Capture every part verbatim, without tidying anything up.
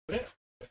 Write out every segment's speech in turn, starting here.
Yeah.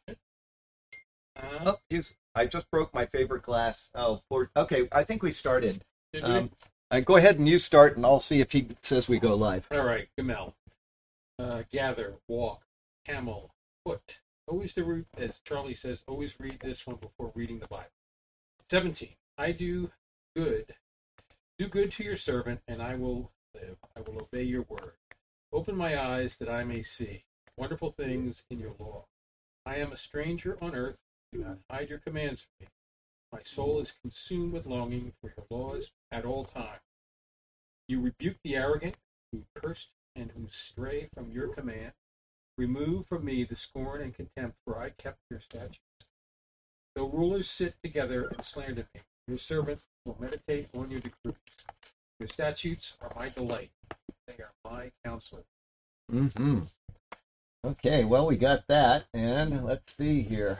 Uh, Oh, geez, I just broke my favorite glass. Oh, for, okay, I think we started. did Um, we? uh, go ahead and you start, and I'll see if he says we go live. All right, Gamel. Uh, gather, walk, camel, foot. Always the root, as Charlie says, always read this one before reading the Bible. seventeen. I do good. Do good to your servant, and I will live. I will obey your word. Open my eyes that I may see wonderful things in your law. I am a stranger on earth. Do not hide your commands from me. My soul is consumed with longing for your laws at all times. You rebuke the arrogant, who cursed and who stray from your command. Remove from me the scorn and contempt, for I kept your statutes. Though rulers sit together and slander me, your servant will meditate on your decrees. Your statutes are my delight. They are my counselor. Mm-hmm. Okay, well, we got that, and let's see here.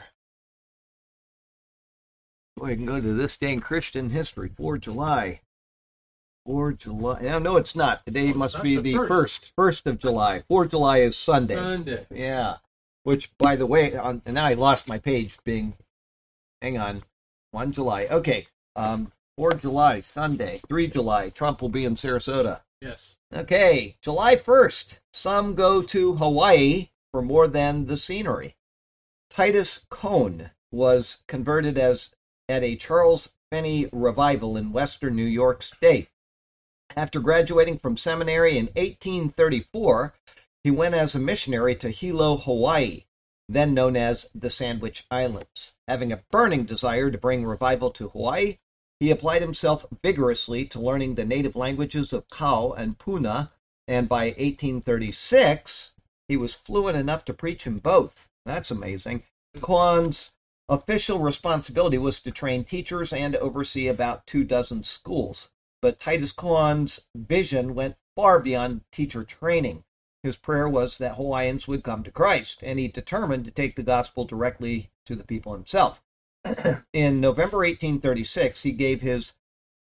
We can go to this day in Christian history, fourth of July. fourth of July. No, no, it's not. Today Oh, must not be the the first. first, first of July. fourth of July is Sunday. Sunday. Yeah. Which, by the way, on, and now I lost my page being, hang on, first of July. Okay, um, fourth of July, Sunday. third of July, Trump will be in Sarasota. Yes. Okay, July first. Some go to Hawaii for more than the scenery. Titus Cone was converted as at a Charles Finney revival in western New York State. After graduating from seminary in eighteen thirty-four, he went as a missionary to Hilo, Hawaii, then known as the Sandwich Islands. Having a burning desire to bring revival to Hawaii, he applied himself vigorously to learning the native languages of Kau and Puna, and by eighteen thirty-six, he was fluent enough to preach in both. That's amazing. Kwan's official responsibility was to train teachers and oversee about two dozen schools. But Titus Kwan's vision went far beyond teacher training. His prayer was that Hawaiians would come to Christ, and he determined to take the gospel directly to the people himself. In November eighteen thirty-six, he gave his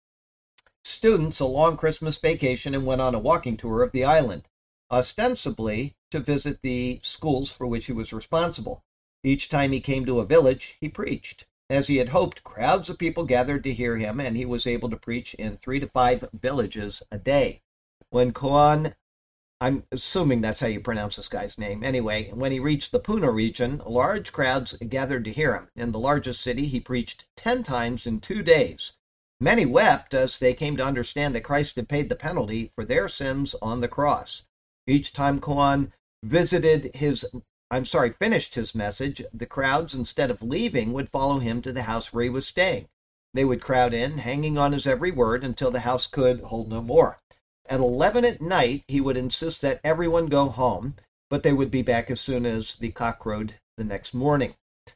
students a long Christmas vacation and went on a walking tour of the island, ostensibly to visit the schools for which he was responsible. Each time he came to a village, he preached. As he had hoped, crowds of people gathered to hear him, and he was able to preach in three to five villages a day. When Koan, I'm assuming that's how you pronounce this guy's name. Anyway, when he reached the Puna region, large crowds gathered to hear him. In the largest city, he preached ten times in two days. Many wept as they came to understand that Christ had paid the penalty for their sins on the cross. Each time Koan visited his I'm sorry, finished his message, the crowds, instead of leaving, would follow him to the house where he was staying. They would crowd in, hanging on his every word, until the house could hold no more. At eleven at night, he would insist that everyone go home, but they would be back as soon as the cock crowed the next morning.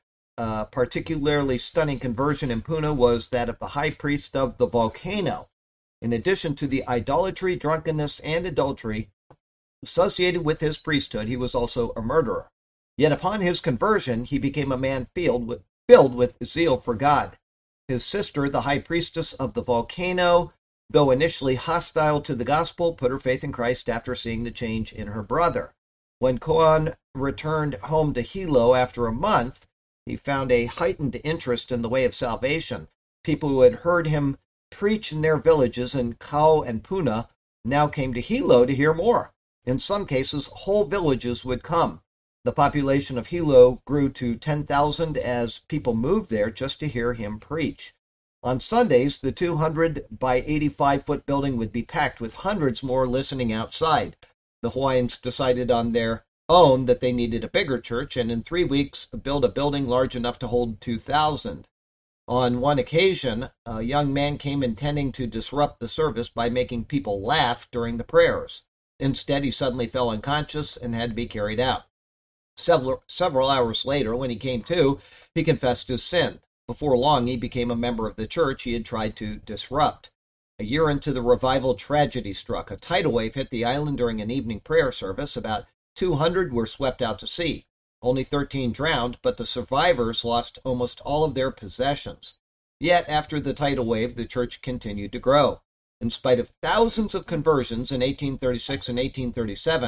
A particularly stunning conversion in Puna was that of the high priest of the volcano. In addition to the idolatry, drunkenness, and adultery associated with his priesthood, he was also a murderer. Yet upon his conversion, he became a man filled with, filled with zeal for God. His sister, the high priestess of the volcano, though initially hostile to the gospel, put her faith in Christ after seeing the change in her brother. When Koan returned home to Hilo after a month, he found a heightened interest in the way of salvation. People who had heard him preach in their villages in Kau and Puna now came to Hilo to hear more. In some cases, whole villages would come. The population of Hilo grew to ten thousand as people moved there just to hear him preach. On Sundays, the two hundred by eighty-five foot building would be packed with hundreds more listening outside. The Hawaiians decided on their own that they needed a bigger church, and in three weeks built a building large enough to hold two thousand. On one occasion, a young man came intending to disrupt the service by making people laugh during the prayers. Instead, he suddenly fell unconscious and had to be carried out. Several, several hours later, when he came to, he confessed his sin. Before long, he became a member of the church he had tried to disrupt. A year into the revival, tragedy struck. A tidal wave hit the island during an evening prayer service. About two hundred were swept out to sea. Only thirteen drowned, but the survivors lost almost all of their possessions. Yet, after the tidal wave, the church continued to grow. In spite of thousands of conversions in eighteen thirty-six and eighteen thirty-seven,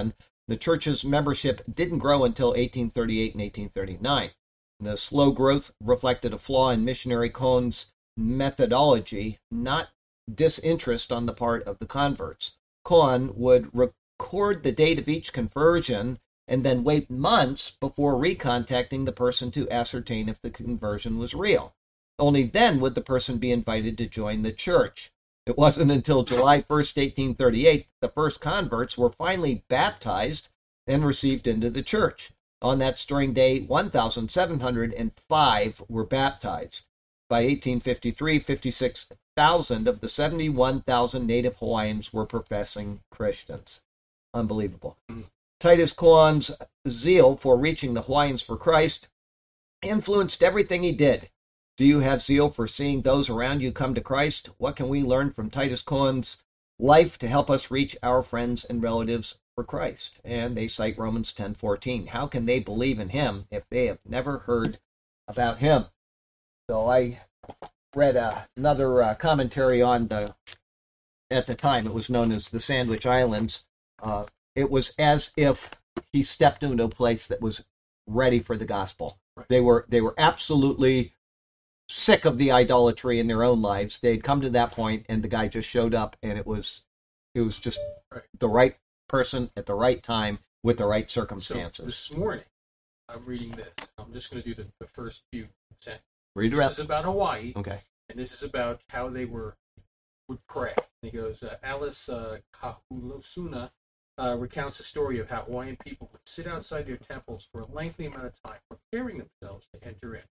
The church's membership didn't grow until eighteen thirty-eight and eighteen thirty-nine. The slow growth reflected a flaw in missionary Cohn's methodology, not disinterest on the part of the converts. Cohn would record the date of each conversion and then wait months before recontacting the person to ascertain if the conversion was real. Only then would the person be invited to join the church. It wasn't until July first, eighteen thirty-eight, that the first converts were finally baptized and received into the church. On that stirring day, one thousand seven hundred five were baptized. By eighteen fifty-three, fifty-six thousand of the seventy-one thousand native Hawaiians were professing Christians. Unbelievable. Mm. Titus Cohn's zeal for reaching the Hawaiians for Christ influenced everything he did. Do you have zeal for seeing those around you come to Christ? What can we learn from Titus Cohn's life to help us reach our friends and relatives for Christ? And they cite Romans ten fourteen. How can they believe in him if they have never heard about him? So I read uh, another uh, commentary on the, at the time it was known as the Sandwich Islands. Uh, it was as if he stepped into a place that was ready for the gospel. Right. They were they were absolutely sick of the idolatry in their own lives. They'd come to that point, and the guy just showed up, and it was it was just right. the right person at the right time with the right circumstances. So this morning, I'm reading this. I'm just going to do the, the first few sentences. Read it This out. is about Hawaii. Okay. And this is about how they were would pray. And he goes, uh, Alice uh, Kahulosuna uh, recounts the story of how Hawaiian people would sit outside their temples for a lengthy amount of time, preparing themselves to enter in.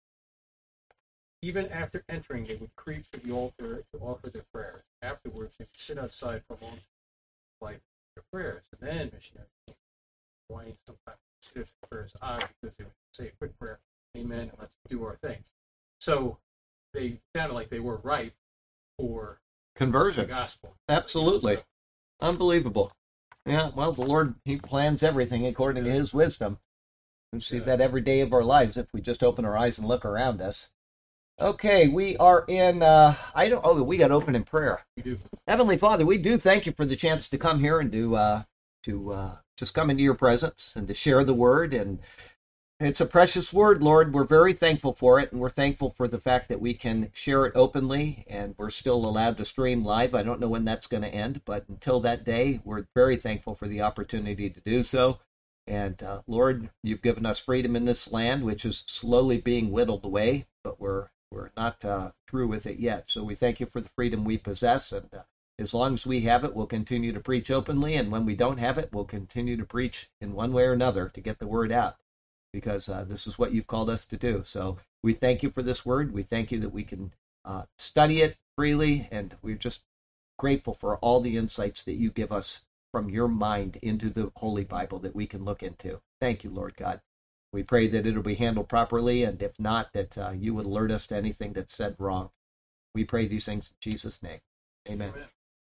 Even after entering, they would creep to the altar to offer their prayers. Afterwards, they would sit outside for a long time, like their prayers. And then missionaries came. Hawaiians sometimes considered their prayers odd because they would say a quick prayer, amen, and let's do our thing. So they sounded like they were ripe for Conversion. the gospel. Absolutely. So, Unbelievable. Yeah, well, the Lord, he plans everything according to his wisdom. We see Yeah. that every day of our lives if we just open our eyes and look around us. Okay, we are in, uh, I don't, oh, we got to open in prayer. we do. Heavenly Father, we do thank you for the chance to come here and to, uh, to uh, just come into your presence and to share the word. And it's a precious word, Lord. We're very thankful for it, and we're thankful for the fact that we can share it openly, and we're still allowed to stream live. I don't know when that's going to end, but until that day, we're very thankful for the opportunity to do so. And uh, Lord, you've given us freedom in this land, which is slowly being whittled away, but we're we're not uh, through with it yet. So we thank you for the freedom we possess, and uh, as long as we have it, we'll continue to preach openly, and when we don't have it, we'll continue to preach in one way or another to get the word out. Because uh, this is what you've called us to do. So we thank you for this word. We thank you that we can uh, study it freely, and we're just grateful for all the insights that you give us from your mind into the Holy Bible that we can look into. Thank you, Lord God. We pray that it'll be handled properly, and if not, that uh, you would alert us to anything that's said wrong. We pray these things in Jesus' name. Amen. Amen.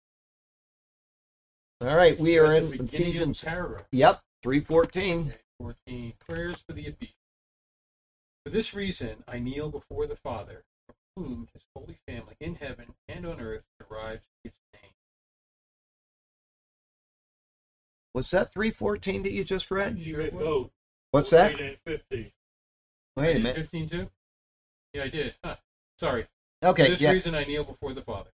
All right, we are At in the beginning of Ephesians. the paragraph. Yep, three fourteen. fourteen. Prayers for the Ephesians. For this reason, I kneel before the Father, from whom his holy family in heaven and on earth derives its name. Was that three fourteen that you just read? Sure it was. Oh, What's that? fourteen and fifteen. Wait a I did minute. fifteen too? Yeah, I did. Huh. Sorry. For Okay, this yeah. reason, I kneel before the Father.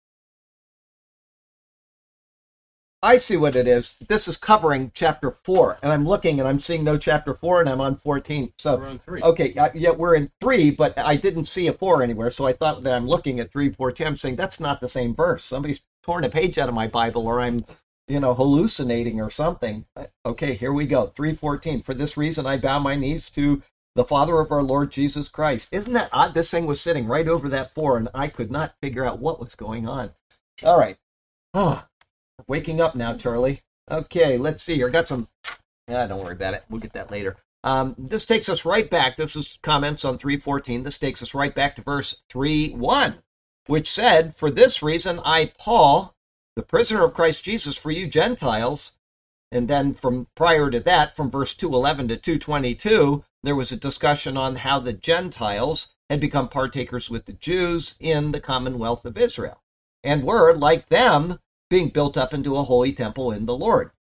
I see what it is. This is covering chapter four, and I'm looking and I'm seeing no chapter four, and I'm on fourteen. So, We're on three. okay, uh, yeah, we're in three, but I didn't see a four anywhere, so I thought that I'm looking at three fourteen. I'm saying that's not the same verse. Somebody's torn a page out of my Bible, or I'm, you know, hallucinating or something. Okay, here we go. three fourteen. For this reason, I bow my knees to the Father of our Lord Jesus Christ. Isn't that odd? This thing was sitting right over that four, and I could not figure out what was going on. All right. Ah. Waking up now, Charlie. Okay, let's see here. Got some. Yeah, don't worry about it. We'll get that later. Um, this takes us right back. This is comments on three fourteen. This takes us right back to verse three one, which said, "For this reason, I, Paul, the prisoner of Christ Jesus, for you Gentiles." And then from prior to that, from verse two eleven to two twenty-two, there was a discussion on how the Gentiles had become partakers with the Jews in the commonwealth of Israel, and were, like them, being built up into a holy temple in the Lord.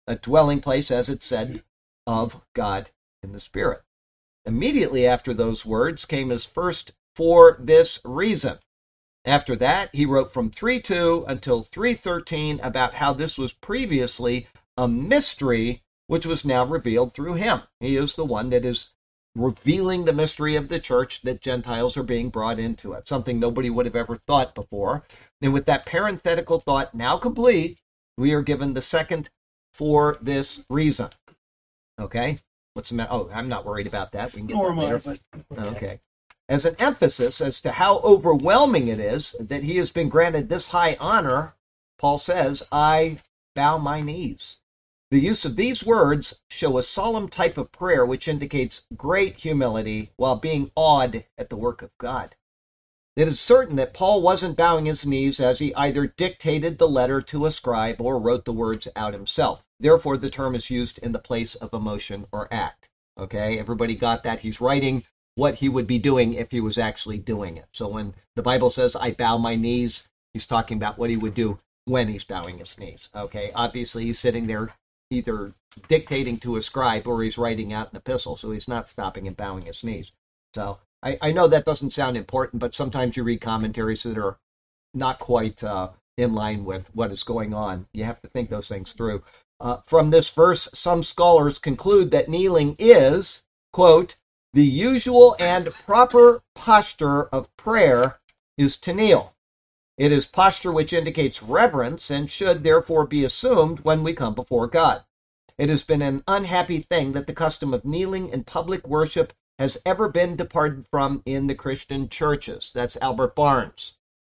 a dwelling place, as it said, of God in the Spirit. Immediately after those words came his first "for this reason." After that, he wrote from three two until three thirteen about how this was previously a mystery which was now revealed through him. He is the one that is revealing the mystery of the church, that Gentiles are being brought into it, something nobody would have ever thought before. And with that parenthetical thought now complete, we are given the second "for this reason." Okay? What's the matter? Oh, I'm not worried about that. We can get Nor that am I, later. but Okay. As an emphasis as to how overwhelming it is that he has been granted this high honor, Paul says, "I bow my knees." The use of these words show a solemn type of prayer which indicates great humility while being awed at the work of God. It is certain that Paul wasn't bowing his knees as he either dictated the letter to a scribe or wrote the words out himself. Therefore, the term is used in the place of emotion or act. Okay, everybody got that? He's writing what he would be doing if he was actually doing it. So when the Bible says, "I bow my knees," he's talking about what he would do when he's bowing his knees. Okay, obviously he's sitting there either dictating to a scribe or he's writing out an epistle, so he's not stopping and bowing his knees. So I, I know that doesn't sound important, but sometimes you read commentaries that are not quite uh, in line with what is going on. You have to think those things through. Uh, from this verse, some scholars conclude that kneeling is, quote, "the usual and proper posture of prayer is to kneel. It is posture which indicates reverence and should therefore be assumed when we come before God. It has been an unhappy thing that the custom of kneeling in public worship has ever been departed from in the Christian churches." That's Albert Barnes.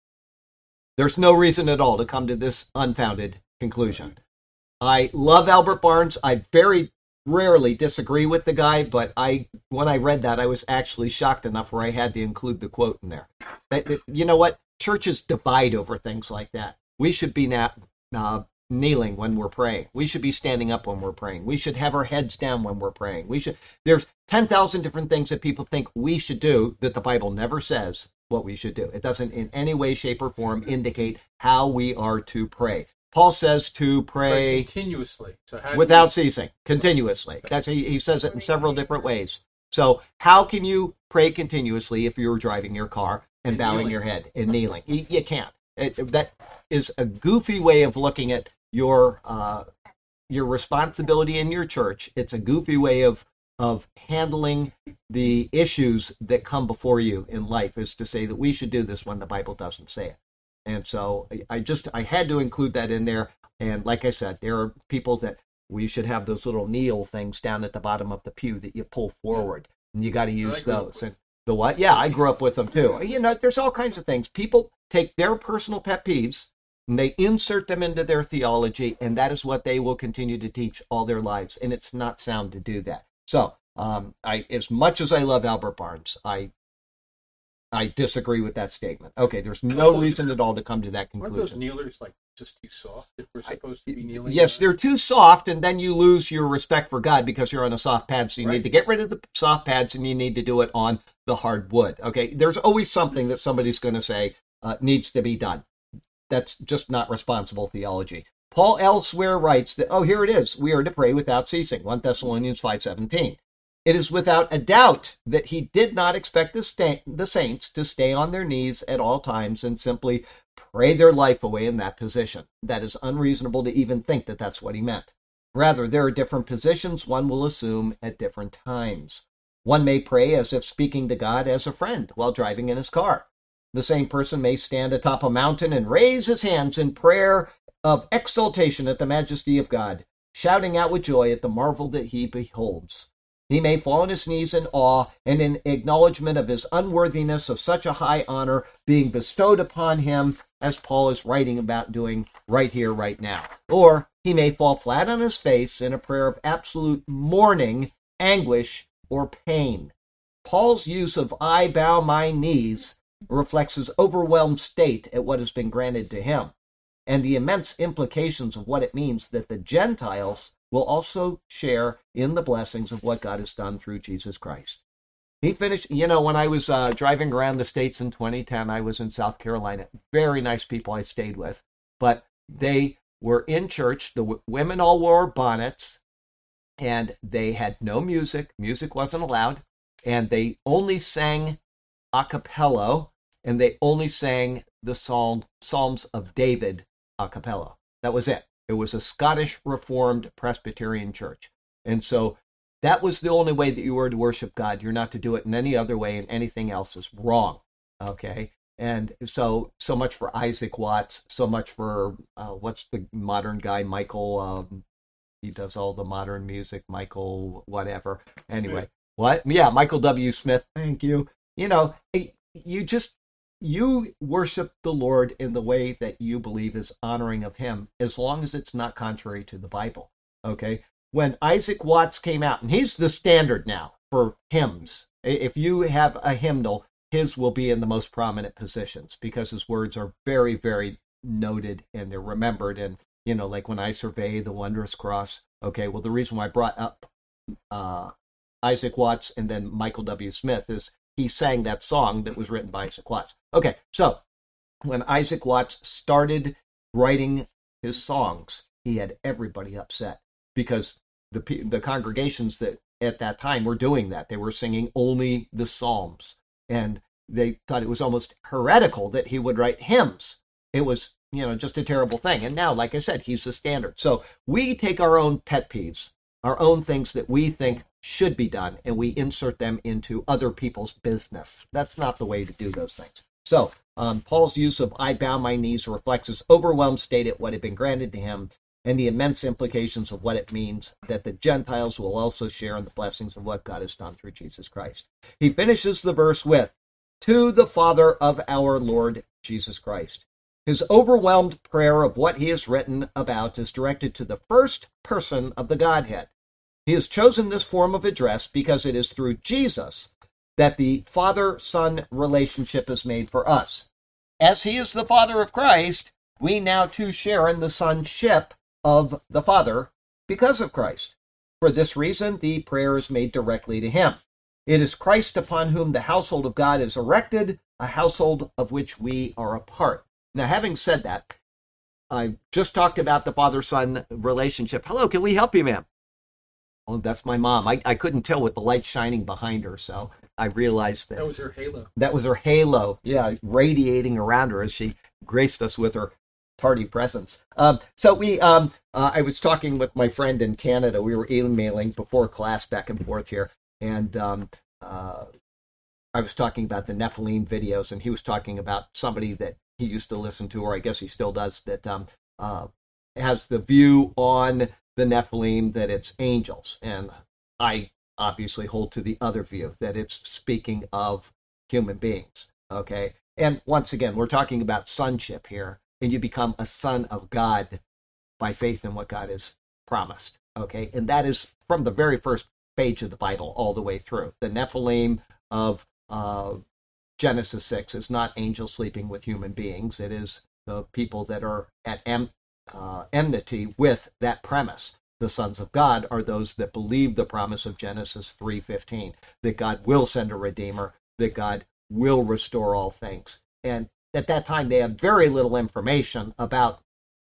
There's no reason at all to come to this unfounded conclusion. I love Albert Barnes. I very rarely disagree with the guy, but I, when I read that, I was actually shocked enough where I had to include the quote in there. That, that, you know what? Churches divide over things like that. We should be now uh, kneeling when we're praying. We should be standing up when we're praying. We should have our heads down when we're praying. We should. There's ten thousand different things that people think we should do that the Bible never says what we should do. It doesn't in any way, shape, or form indicate how we are to pray. Paul says to pray Pray continuously. So how do without you- ceasing, continuously. That's he, he says it in several different ways. So how can you pray continuously if you're driving your car and And bowing kneeling. your head and kneeling? You, you can't. It, that is a goofy way of looking at your uh, your responsibility in your church. It's a goofy way of of handling the issues that come before you in life, is to say that we should do this when the Bible doesn't say it. And so I just, I had to include that in there. And like I said, there are people that we should have those little kneel things down at the bottom of the pew that you pull forward. And you got to use I grew up those. with. And the what? Yeah, I grew up with them too. You know, there's all kinds of things. People take their personal pet peeves and they insert them into their theology, and that is what they will continue to teach all their lives. And it's not sound to do that. So, um, I, as much as I love Albert Barnes, I I disagree with that statement. Okay, there's no reason at all to come to that Aren't those conclusion. kneelers like just too soft if we're supposed to be kneeling? Yes, on? they're too soft, and then you lose your respect for God because you're on a soft pad. So you Right. need to get rid of the soft pads, and you need to do it on the hard wood. Okay, there's always something that somebody's going to say uh, needs to be done. That's just not responsible theology. Paul elsewhere writes that, oh, here it is. We are to pray without ceasing. First Thessalonians five seventeen. It is without a doubt that he did not expect the, sta- the saints to stay on their knees at all times and simply pray their life away in that position. That is unreasonable to even think that that's what he meant. Rather, there are different positions one will assume at different times. One may pray as if speaking to God as a friend while driving in his car. The same person may stand atop a mountain and raise his hands in prayer of exultation at the majesty of God, shouting out with joy at the marvel that he beholds. He may fall on his knees in awe and in acknowledgement of his unworthiness of such a high honor being bestowed upon him, as Paul is writing about doing right here, right now. Or he may fall flat on his face in a prayer of absolute mourning, anguish, or pain. Paul's use of "I bow my knees" reflects his overwhelmed state at what has been granted to him, and the immense implications of what it means that the Gentiles will also share in the blessings of what God has done through Jesus Christ. He finished, you know, when I was uh, driving around the States in twenty ten, I was in South Carolina. Very nice people I stayed with, but they were in church. The w- women all wore bonnets, and they had no music. Music wasn't allowed, and they only sang a cappella, and they only sang the psalm, Psalms of David a cappella. That was it. It was a Scottish Reformed Presbyterian church. And so that was the only way that you were to worship God. You're not to do it in any other way, and anything else is wrong. Okay? And so, so much for Isaac Watts, so much for, uh, what's the modern guy, Michael, um, he does all the modern music, Michael, whatever. Anyway, what? Yeah, Michael W. Smith. Thank you. You know, you just, you worship the Lord in the way that you believe is honoring of him, as long as it's not contrary to the Bible. Okay? When Isaac Watts came out, and he's the standard now for hymns. If you have a hymnal, his will be in the most prominent positions because his words are very, very noted and they're remembered. And, you know, like when I survey the wondrous cross, okay, well, the reason why I brought up uh, Isaac Watts and then Michael W. Smith is he sang that song that was written by Isaac Watts. Okay, so when Isaac Watts started writing his songs, he had everybody upset because the the congregations that at that time were doing that. They were singing only the Psalms, and they thought it was almost heretical that he would write hymns. It was, you know, just a terrible thing. And now, like I said, he's the standard. So we take our own pet peeves, our own things that we think should be done, and we insert them into other people's business. That's not the way to do those things. So um, Paul's use of I bow my knees reflects his overwhelmed state at what had been granted to him and the immense implications of what it means that the Gentiles will also share in the blessings of what God has done through Jesus Christ. He finishes the verse with, to the Father of our Lord Jesus Christ. His overwhelmed prayer of what he has written about is directed to the first person of the Godhead. He has chosen this form of address because it is through Jesus that the Father-Son relationship is made for us. As he is the Father of Christ, we now too share in the sonship of the Father because of Christ. For this reason, the prayer is made directly to him. It is Christ upon whom the household of God is erected, a household of which we are a part. Now, having said that, I just talked about the father-son relationship. Hello, can we help you, ma'am? Oh, that's my mom. I, I couldn't tell with the light shining behind her, so I realized that. That was her halo. That was her halo, yeah, radiating around her as she graced us with her tardy presence. Um, so we, um, uh, I was talking with my friend in Canada. We were emailing before class back and forth here, and um, uh, I was talking about the Nephilim videos, and he was talking about somebody that he used to listen to, or I guess he still does, that um, uh, has the view on the Nephilim that it's angels. And I obviously hold to the other view, that it's speaking of human beings, okay? And once again, we're talking about sonship here, and you become a son of God by faith in what God has promised, okay? And that is from the very first page of the Bible all the way through. The Nephilim of uh, Genesis six is not angels sleeping with human beings. It is the people that are at em- uh, enmity with that premise. The sons of God are those that believe the promise of Genesis three fifteen, that God will send a redeemer, that God will restore all things. And at that time, they had very little information about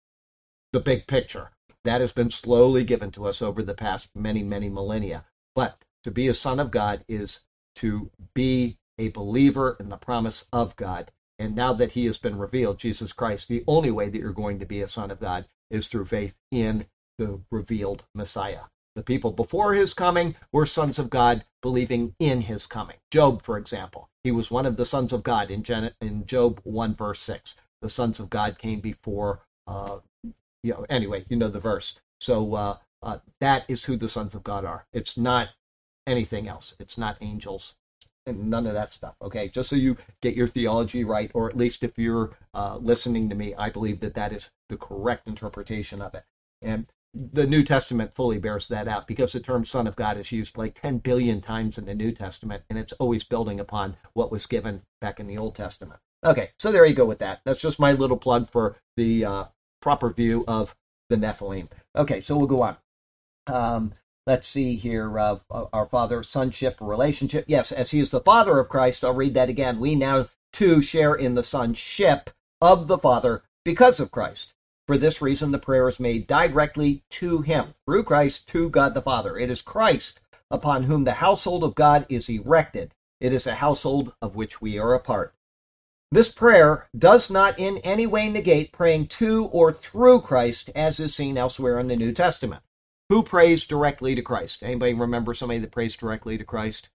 the big picture. That has been slowly given to us over the past many, many millennia. But to be a son of God is to be a believer in the promise of God. And now that he has been revealed, Jesus Christ, the only way that you're going to be a son of God is through faith in the revealed Messiah. The people before his coming were sons of God believing in his coming. Job, for example, he was one of the sons of God in, Gen- in Job one, verse six. The sons of God came before, uh, you know, anyway, you know the verse. So uh, uh, that is who the sons of God are. It's not anything else. It's not angels and none of that stuff, okay? Just so you get your theology right, or at least if you're uh, listening to me, I believe that that is the correct interpretation of it. And the New Testament fully bears that out, because the term Son of God is used like ten billion times in the New Testament, and it's always building upon what was given back in the Old Testament. Okay, so there you go with that. That's just my little plug for the uh, proper view of the Nephilim. Okay, so we'll go on. Um, let's see here, uh, our father-sonship relationship. Yes, as he is the Father of Christ, I'll read that again. We now too share in the sonship of the Father because of Christ. For this reason, the prayer is made directly to him, through Christ, to God the Father. It is Christ upon whom the household of God is erected. It is a household of which we are a part. This prayer does not in any way negate praying to or through Christ, as is seen elsewhere in the New Testament. Who prays directly to Christ? Anybody remember somebody that prays directly to Christ?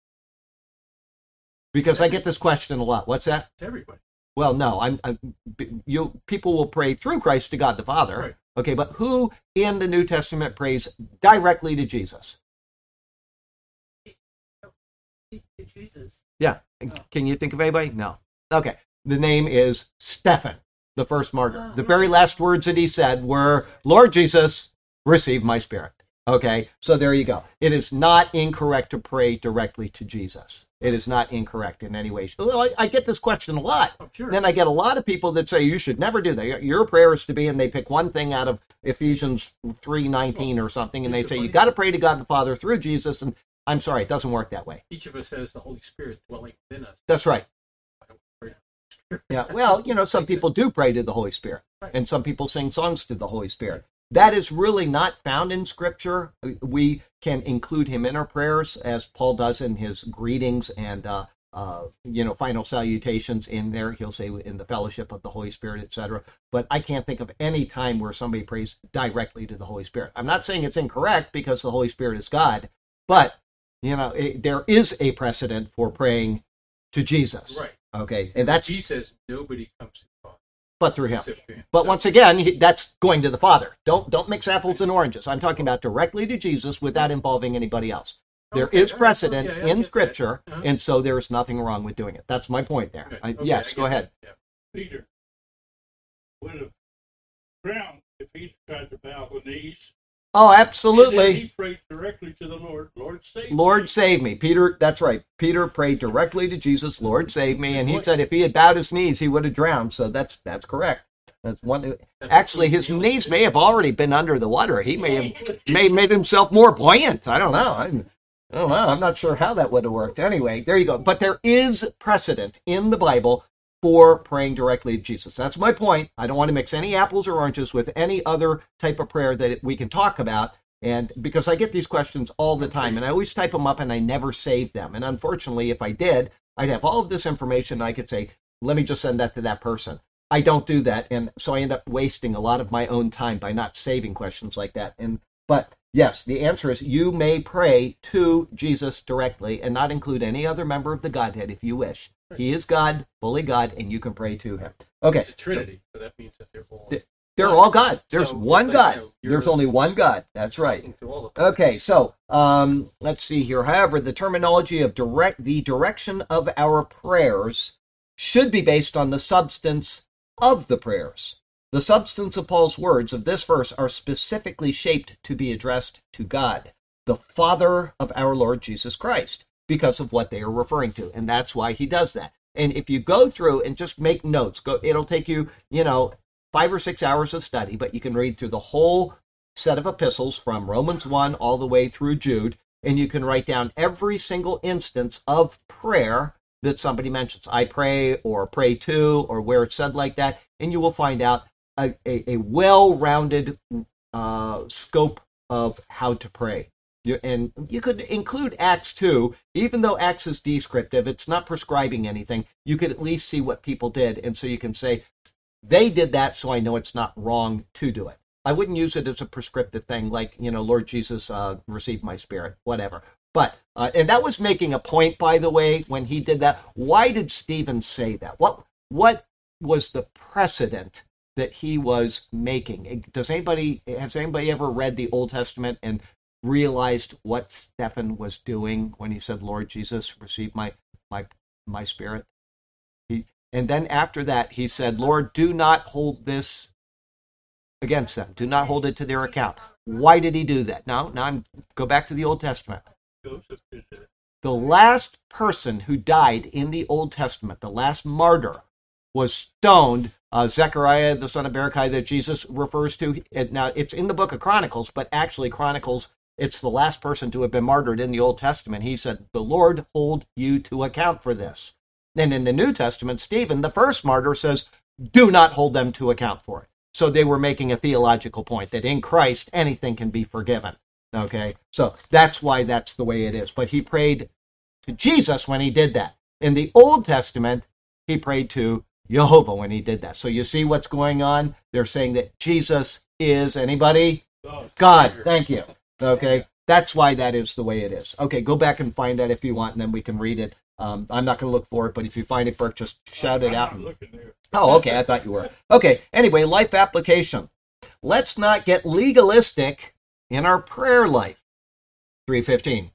Because I get this question a lot. What's that? It's everybody. Well, no, I'm, I'm you people will pray through Christ to God the Father. Right. Okay, but who in the New Testament prays directly to Jesus? Jesus. Yeah. Can you think of anybody? No. Okay. The name is Stephen, the first martyr. The very last words that he said were, Lord Jesus, receive my spirit. Okay, so there you go. It is not incorrect to pray directly to Jesus. It is not incorrect in any way. Well, I, I get this question a lot. Oh, sure. Then I get a lot of people that say you should never do that. Your prayer is to be, and they pick one thing out of Ephesians three nineteen or something, and they say you got to pray to God the Father through Jesus. And I'm sorry, it doesn't work that way. Each of us has the Holy Spirit dwelling within us. That's right. I don't pray to the Spirit. Yeah, well, you know, some people do pray to the Holy Spirit, Right. and some people sing songs to the Holy Spirit. That is really not found in Scripture. We can include him in our prayers, as Paul does in his greetings and, uh, uh, you know, final salutations in there. He'll say in the fellowship of the Holy Spirit, et cetera. But I can't think of any time where somebody prays directly to the Holy Spirit. I'm not saying it's incorrect because the Holy Spirit is God, but, you know, it, there is a precedent for praying to Jesus. Right. Okay, and that's He says nobody comes to God but through him. except through him. But So- once again, he, that's going to the Father. Don't don't mix apples and oranges. I'm talking about directly to Jesus without involving anybody else. There Okay, is all right, precedent okay, I get in that. Scripture, Uh-huh. and so there is nothing wrong with doing it. That's my point there. Good. I- Okay, yes, I go get ahead. that. Yeah. Peter would have drowned if he tried to bow the knees. Oh, And then absolutely. he prayed directly to the Lord. Lord, save me. Lord, save me. Peter, that's right. Peter prayed directly to Jesus, Lord, save me. And he said if he had bowed his knees, he would have drowned. So that's that's correct. That's one. Actually, his knees may have already been under the water. He may have may made himself more buoyant. I don't know. I'm, I don't know. I'm not sure how that would have worked. Anyway, there you go. But there is precedent in the Bible for praying directly to Jesus. That's my point. I don't want to mix any apples or oranges with any other type of prayer that we can talk about. And because I get these questions all the time, and I always type them up and I never save them. And unfortunately, if I did, I'd have all of this information. And I could say, let me just send that to that person. I don't do that. And so I end up wasting a lot of my own time by not saving questions like that. And but yes, the answer is you may pray to Jesus directly and not include any other member of the Godhead if you wish. He is God, fully God, and you can pray to him. Okay. It's a Trinity, so that means that they're all The- They're all God. There's So, one like, God. you know, you're There's only one God. That's right. talking to all of them. Okay, so um, let's see here. However, the terminology of direct, the direction of our prayers should be based on the substance of the prayers. The substance of Paul's words of this verse are specifically shaped to be addressed to God, the Father of our Lord Jesus Christ, because of what they are referring to, and that's why he does that. And if you go through and just make notes, go, it'll take you, you know, five or six hours of study, but you can read through the whole set of epistles from Romans one all the way through Jude, and you can write down every single instance of prayer that somebody mentions. I pray or pray to or where it's said like that, and you will find out a, a, a well-rounded uh, scope of how to pray. You, and you could include Acts too, even though Acts is descriptive, it's not prescribing anything. You could at least see what people did, and so you can say, they did that, so I know it's not wrong to do it. I wouldn't use it as a prescriptive thing, like, you know, Lord Jesus, uh, receive my spirit, whatever. But, uh, and that was making a point, by the way, when he did that. Why did Stephen say that? What, what was the precedent that he was making? Does anybody, has anybody ever read the Old Testament and realized what Stephen was doing when he said, Lord Jesus, receive my, my, my spirit? He, and then after that, he said, Lord, do not hold this against them. Do not hold it to their account. Why did he do that? Now, now I'm go back to the Old Testament. Joseph did that. The last person who died in the Old Testament, the last martyr, was stoned. Uh, Zechariah, the son of Berechiah, that Jesus refers to. It, now, it's in the book of Chronicles, but actually Chronicles, it's the last person to have been martyred in the Old Testament. He said, the Lord hold you to account for this. And in the New Testament, Stephen, the first martyr, says, do not hold them to account for it. So they were making a theological point that in Christ, anything can be forgiven. Okay, so that's why that's the way it is. But he prayed to Jesus when he did that. In the Old Testament, he prayed to Jehovah when he did that. So you see what's going on? They're saying that Jesus is, anybody? Oh, God. Savior. Thank you. Okay, that's why that is the way it is. Okay, go back and find that if you want, and then we can read it. Um, I'm not going to look for it, but if you find it, Bert, just shout it I'm out. not looking there. Oh, okay, I thought you were. Okay, anyway, life application. Let's not get legalistic in our prayer life. three fifteen.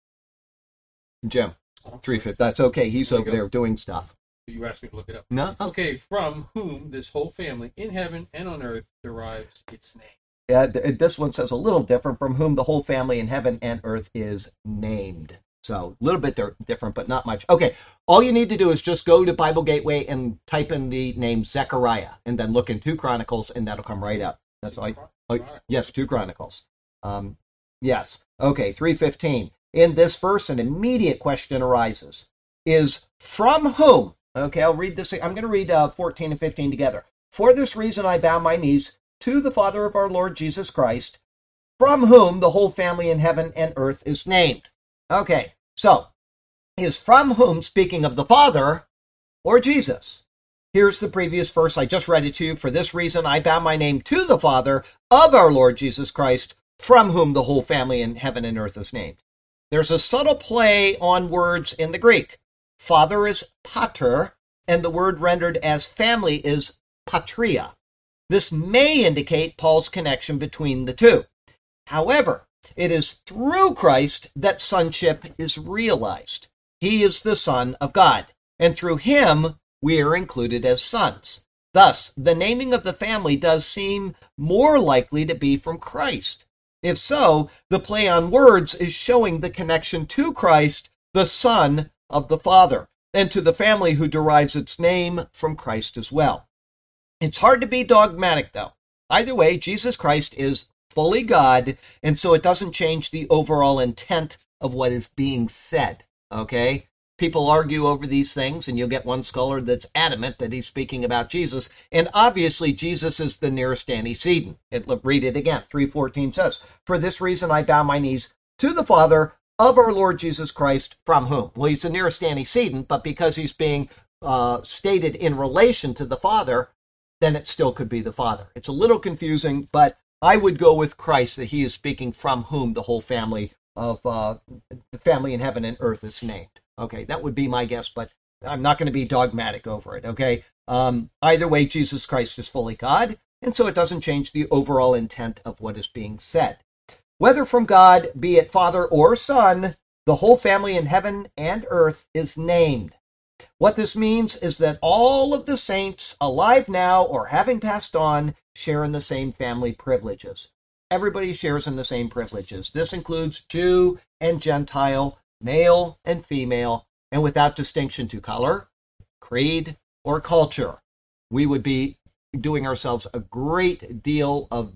Jim, three fifteen. That's okay. He's There you over go. there doing stuff. You asked me to look it up. No? Okay, from whom this whole family in heaven and on earth derives its name. Yeah, th- this one says a little different, from whom the whole family in heaven and earth is named. So a little bit di- different, but not much. Okay, all you need to do is just go to Bible Gateway and type in the name Zechariah, and then look in two Chronicles, and that'll come right up. That's all. I, oh, yes, two Chronicles. Um, yes. Okay, three fifteen. In this verse, an immediate question arises: is from whom? Okay, I'll read this. I'm going to read uh, fourteen and fifteen together. For this reason, I bow my knees to the Father of our Lord Jesus Christ, from whom the whole family in heaven and earth is named. Okay, so is from whom speaking of the Father or Jesus? Here's the previous verse. I just read it to you. For this reason, I bow my name to the Father of our Lord Jesus Christ, from whom the whole family in heaven and earth is named. There's a subtle play on words in the Greek. Father is pater, and the word rendered as family is patria. This may indicate Paul's connection between the two. However, it is through Christ that sonship is realized. He is the Son of God, and through him we are included as sons. Thus, the naming of the family does seem more likely to be from Christ. If so, the play on words is showing the connection to Christ, the Son of the Father, and to the family who derives its name from Christ as well. It's hard to be dogmatic, though. Either way, Jesus Christ is fully God, and so it doesn't change the overall intent of what is being said, okay? People argue over these things, and you'll get one scholar that's adamant that he's speaking about Jesus, and obviously Jesus is the nearest antecedent. It, read it again. three fourteen says, for this reason I bow my knees to the Father of our Lord Jesus Christ, from whom? Well, he's the nearest antecedent, but because he's being uh, stated in relation to the Father, then it still could be the Father. It's a little confusing, but I would go with Christ, that he is speaking from whom the whole family of uh, the family in heaven and earth is named. Okay, that would be my guess, but I'm not going to be dogmatic over it, okay? Um, either way, Jesus Christ is fully God, and so it doesn't change the overall intent of what is being said. Whether from God, be it Father or Son, the whole family in heaven and earth is named. What this means is that all of the saints, alive now or having passed on, share in the same family privileges. Everybody shares in the same privileges. This includes Jew and Gentile, male and female, and without distinction to color, creed, or culture. We would be doing ourselves a great deal of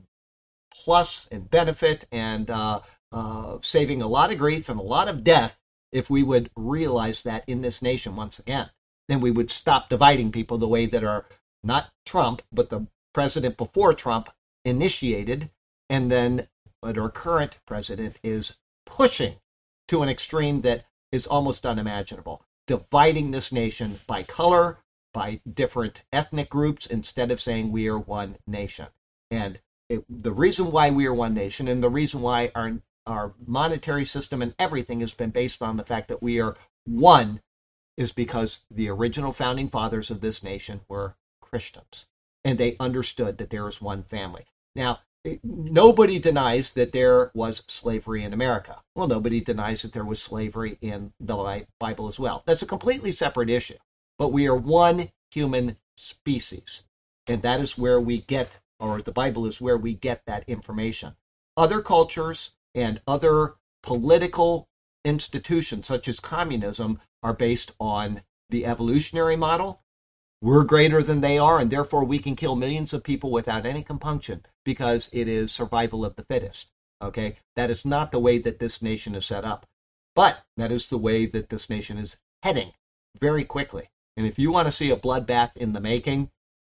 plus and benefit and uh, uh, saving a lot of grief and a lot of death if we would realize that in this nation once again. Then we would stop dividing people the way that our, not Trump, but the president before Trump initiated, and then what our current president is pushing to an extreme that is almost unimaginable, dividing this nation by color, by different ethnic groups, instead of saying we are one nation. And it, the reason why we are one nation, and the reason why our our monetary system and everything has been based on the fact that we are one, is because the original founding fathers of this nation were Christians, and they understood that there is one family. Now, nobody denies that there was slavery in America. Well, nobody denies that there was slavery in the Bible as well. That's a completely separate issue. But we are one human species, and that is where we get, or the Bible is where we get that information. Other cultures and other political institutions, such as communism, are based on the evolutionary model. We're greater than they are, and therefore we can kill millions of people without any compunction because it is survival of the fittest. Okay? That is not the way that this nation is set up. But that is the way that this nation is heading very quickly. And if you want to see a bloodbath in the making,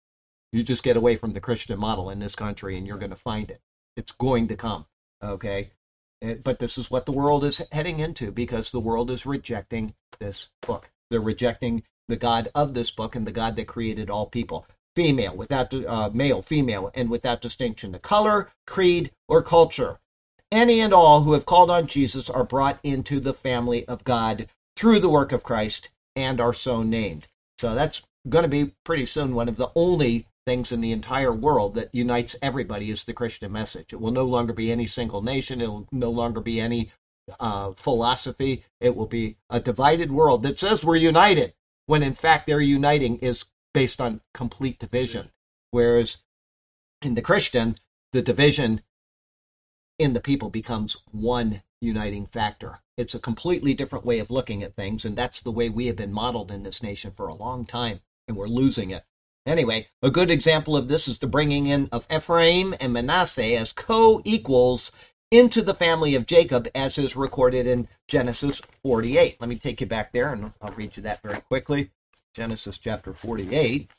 You just get away from the Christian model in this country and you're going to find it. It's going to come, okay? But this is what the world is heading into because the world is rejecting this book. They're rejecting the God of this book and the God that created all people. Female, without uh, male, female, and without distinction to color, creed, or culture. Any and all who have called on Jesus are brought into the family of God through the work of Christ and are so named. So that's going to be pretty soon one of the only things in the entire world that unites everybody is the Christian message. It will no longer be any single nation. It will no longer be any uh, philosophy. It will be a divided world that says we're united, when in fact their uniting is based on complete division. Whereas in the Christian, the division in the people becomes one uniting factor. It's a completely different way of looking at things, and that's the way we have been modeled in this nation for a long time, and we're losing it. Anyway, a good example of this is the bringing in of Ephraim and Manasseh as co-equals into the family of Jacob, as is recorded in Genesis forty-eight. Let me take you back there, and I'll read you that very quickly. Genesis chapter forty-eight.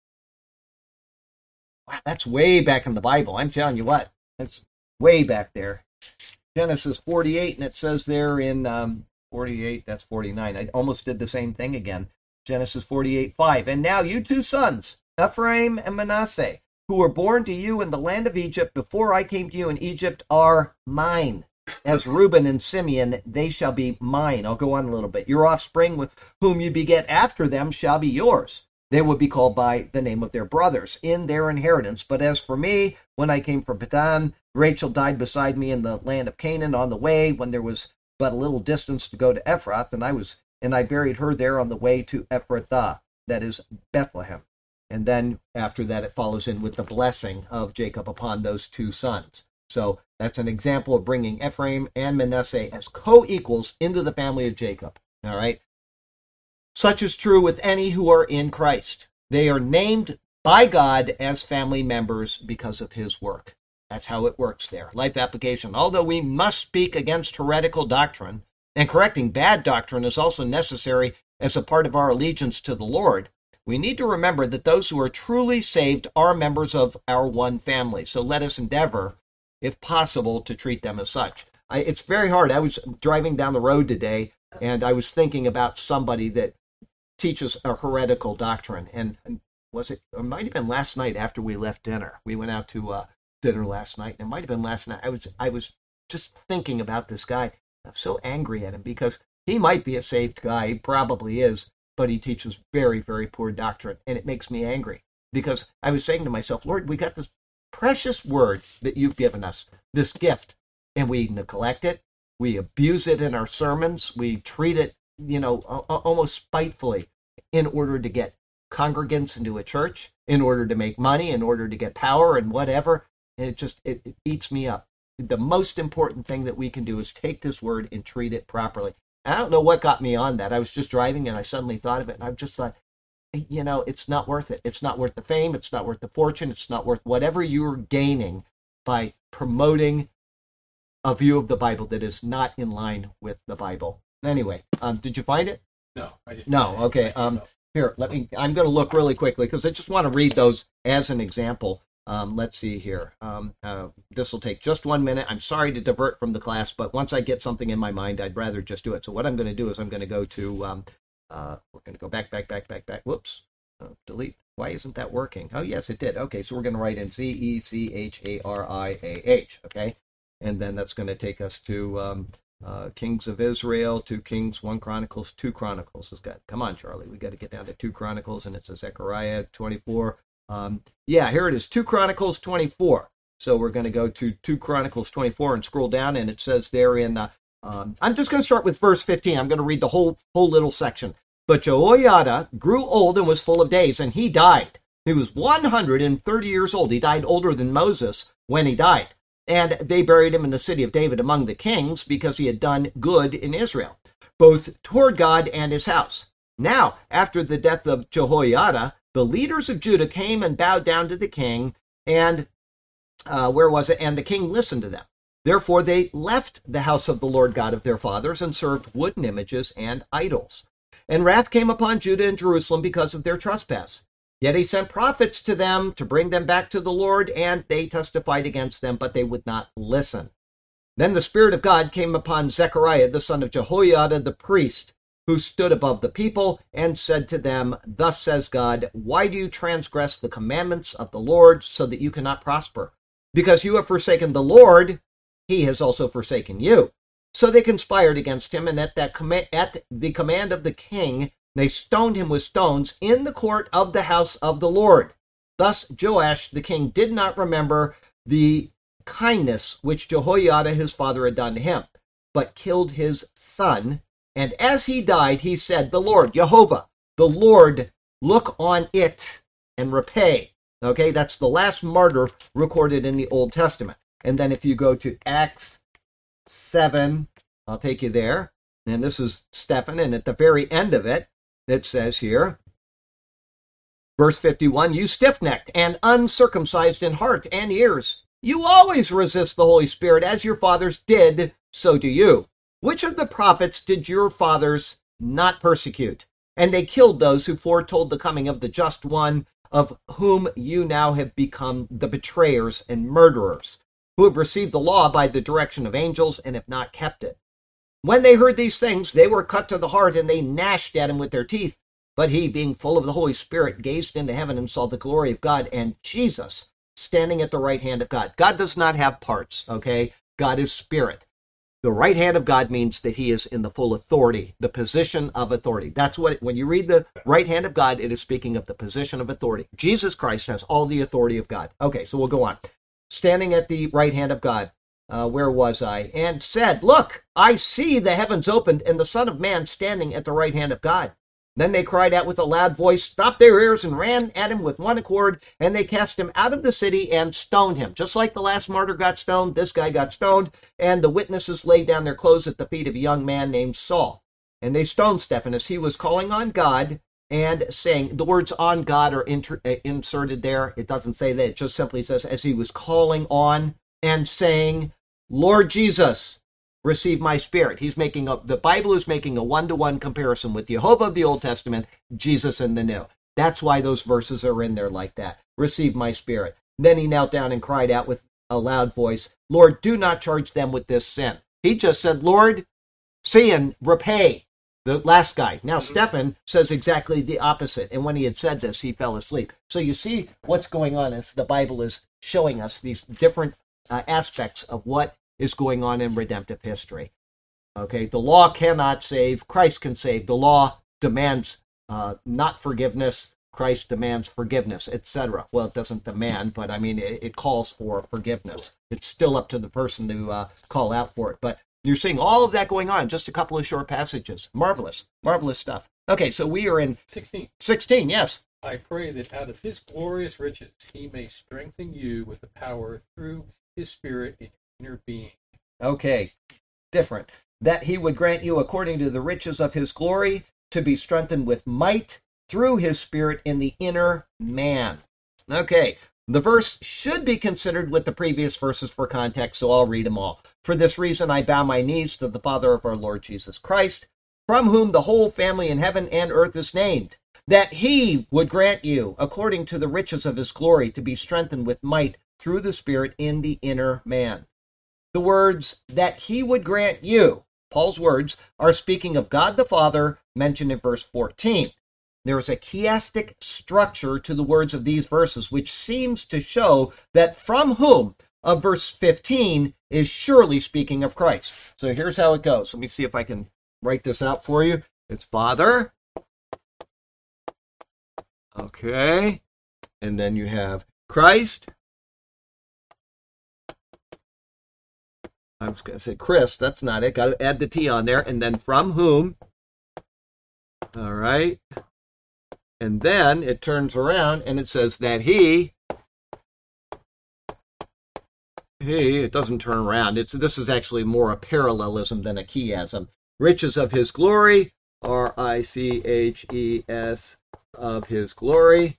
Wow, that's way back in the Bible. I'm telling you what, that's way back there. Genesis forty-eight, and it says there in um, forty-eight, that's forty-nine. I almost did the same thing again. Genesis forty-eight, five. And now you two sons, Ephraim and Manasseh, who were born to you in the land of Egypt before I came to you in Egypt, are mine. As Reuben and Simeon, they shall be mine. I'll go on a little bit. Your offspring, with whom you beget after them, shall be yours. They will be called by the name of their brothers in their inheritance. But as for me, when I came from Padan, Rachel died beside me in the land of Canaan on the way, when there was but a little distance to go to Ephrath, and I was and I buried her there on the way to Ephrathah, that is Bethlehem. And then after that, it follows in with the blessing of Jacob upon those two sons. So that's an example of bringing Ephraim and Manasseh as co-equals into the family of Jacob. All right. Such is true with any who are in Christ. They are named by God as family members because of his work. That's how it works there. Life application. Although we must speak against heretical doctrine, and correcting bad doctrine is also necessary as a part of our allegiance to the Lord, we need to remember that those who are truly saved are members of our one family. So let us endeavor, if possible, to treat them as such. I, it's very hard. I was driving down the road today, and I was thinking about somebody that teaches a heretical doctrine. And was it, it might have been last night after we left dinner. We went out to uh, dinner last night, and it might have been last night. I was, I was just thinking about this guy. I'm so angry at him because he might be a saved guy. He probably is, but he teaches very, very poor doctrine, and it makes me angry because I was saying to myself, Lord, we got this precious word that you've given us, this gift, and we neglect it. We abuse it in our sermons. We treat it, you know, almost spitefully in order to get congregants into a church, in order to make money, in order to get power and whatever. And it just, it, it eats me up. The most important thing that we can do is take this word and treat it properly. And I don't know what got me on that. I was just driving and I suddenly thought of it, and I just thought, you know, it's not worth it. It's not worth the fame. It's not worth the fortune. It's not worth whatever you're gaining by promoting a view of the Bible that is not in line with the Bible. Anyway, um, did you find it? No, I just No. Okay. Um, here, let me. I'm going to look really quickly because I just want to read those as an example. Um, let's see here. Um, uh, this will take just one minute. I'm sorry to divert from the class, but once I get something in my mind, I'd rather just do it. So what I'm going to do is I'm going to go to. Um, uh, we're going to go back, back, back, back, back. Whoops. Oh, delete. Why isn't that working? Oh, yes, it did. Okay, so we're going to write in Z E C H A R I A H. Okay, and then that's going to take us to um, uh, Kings of Israel, to Kings, one Chronicles, two Chronicles. It's got, come on, Charlie, we got to get down to two Chronicles, and it's a Zechariah twenty-four. Um, yeah, here it is, two Chronicles twenty-four. So we're going to go to two Chronicles twenty-four and scroll down, and it says there in, uh, um, I'm just going to start with verse fifteen. I'm going to read the whole whole little section. But Jehoiada grew old and was full of days, and he died. He was one hundred thirty years old. He died older than Moses when he died. And they buried him in the city of David among the kings because he had done good in Israel, both toward God and his house. Now, after the death of Jehoiada, the leaders of Judah came and bowed down to the king, and uh, where was it? And the king listened to them. Therefore, they left the house of the Lord God of their fathers and served wooden images and idols. And wrath came upon Judah and Jerusalem because of their trespass. Yet he sent prophets to them to bring them back to the Lord, and they testified against them, but they would not listen. Then the Spirit of God came upon Zechariah, the son of Jehoiada, the priest, who stood above the people, and said to them, Thus says God, why do you transgress the commandments of the Lord so that you cannot prosper? Because you have forsaken the Lord, he has also forsaken you. So they conspired against him, and at, that com- at the command of the king, they stoned him with stones in the court of the house of the Lord. Thus Joash the king did not remember the kindness which Jehoiada his father had done to him, but killed his son. And as he died, he said, The Lord, Jehovah, the Lord, look on it and repay. Okay, that's the last martyr recorded in the Old Testament. And then if you go to Acts seven, I'll take you there. And this is Stephen, and at the very end of it, it says here, verse fifty-one, You stiff-necked and uncircumcised in heart and ears, you always resist the Holy Spirit, as your fathers did, so do you. Which of the prophets did your fathers not persecute? And they killed those who foretold the coming of the just one, of whom you now have become the betrayers and murderers, who have received the law by the direction of angels and have not kept it. When they heard these things, they were cut to the heart, and they gnashed at him with their teeth. But he, being full of the Holy Spirit, gazed into heaven and saw the glory of God and Jesus standing at the right hand of God. God does not have parts, okay? God is spirit. The right hand of God means that he is in the full authority, the position of authority. That's what, when you read the right hand of God, it is speaking of the position of authority. Jesus Christ has all the authority of God. Okay, so we'll go on. Standing at the right hand of God. Uh, where was I? And said, Look, I see the heavens opened and the Son of Man standing at the right hand of God. Then they cried out with a loud voice, stopped their ears, and ran at him with one accord, and they cast him out of the city and stoned him. Just like the last martyr got stoned, this guy got stoned, and the witnesses laid down their clothes at the feet of a young man named Saul. And they stoned Stephen as he was calling on God and saying, the words on God are inter- uh, inserted there. It doesn't say that. It just simply says, as he was calling on and saying, Lord Jesus, receive my spirit. He's making a, the Bible is making a one-to-one comparison with Jehovah of the Old Testament, Jesus in the New. That's why those verses are in there like that. Receive my spirit. Then he knelt down and cried out with a loud voice, Lord, do not charge them with this sin. He just said, Lord, see and repay. The last guy. Now, mm-hmm. Stephen says exactly the opposite. And when he had said this, he fell asleep. So you see what's going on as the Bible is showing us these different uh, aspects of what is going on in redemptive history. Okay, the law cannot save. Christ can save. The law demands uh, not forgiveness. Christ demands forgiveness, et cetera. Well, it doesn't demand, but I mean, it, it calls for forgiveness. It's still up to the person to uh, call out for it. But you're seeing all of that going on, just a couple of short passages. Marvelous, marvelous stuff. Okay, so we are in sixteen. sixteen, yes. I pray that out of his glorious riches he may strengthen you with the power through his spirit in your inner being. Okay, different. That he would grant you, according to the riches of his glory, to be strengthened with might through his spirit in the inner man. Okay, the verse should be considered with the previous verses for context, so I'll read them all. For this reason I bow my knees to the Father of our Lord Jesus Christ, from whom the whole family in heaven and earth is named, that he would grant you, according to the riches of his glory, to be strengthened with might through the Spirit in the inner man. The words, that he would grant you, Paul's words, are speaking of God the Father, mentioned in verse fourteen. There is a chiastic structure to the words of these verses, which seems to show that from whom of verse fifteen is surely speaking of Christ. So here's how it goes. Let me see if I can write this out for you. It's Father. Okay. And then you have Christ. I was going to say Chris. That's not it. Got to add the T on there. And then from whom. All right. And then it turns around and it says that he, he, it doesn't turn around. It's This is actually more a parallelism than a chiasm. Riches of his glory, R I C H E S, of his glory.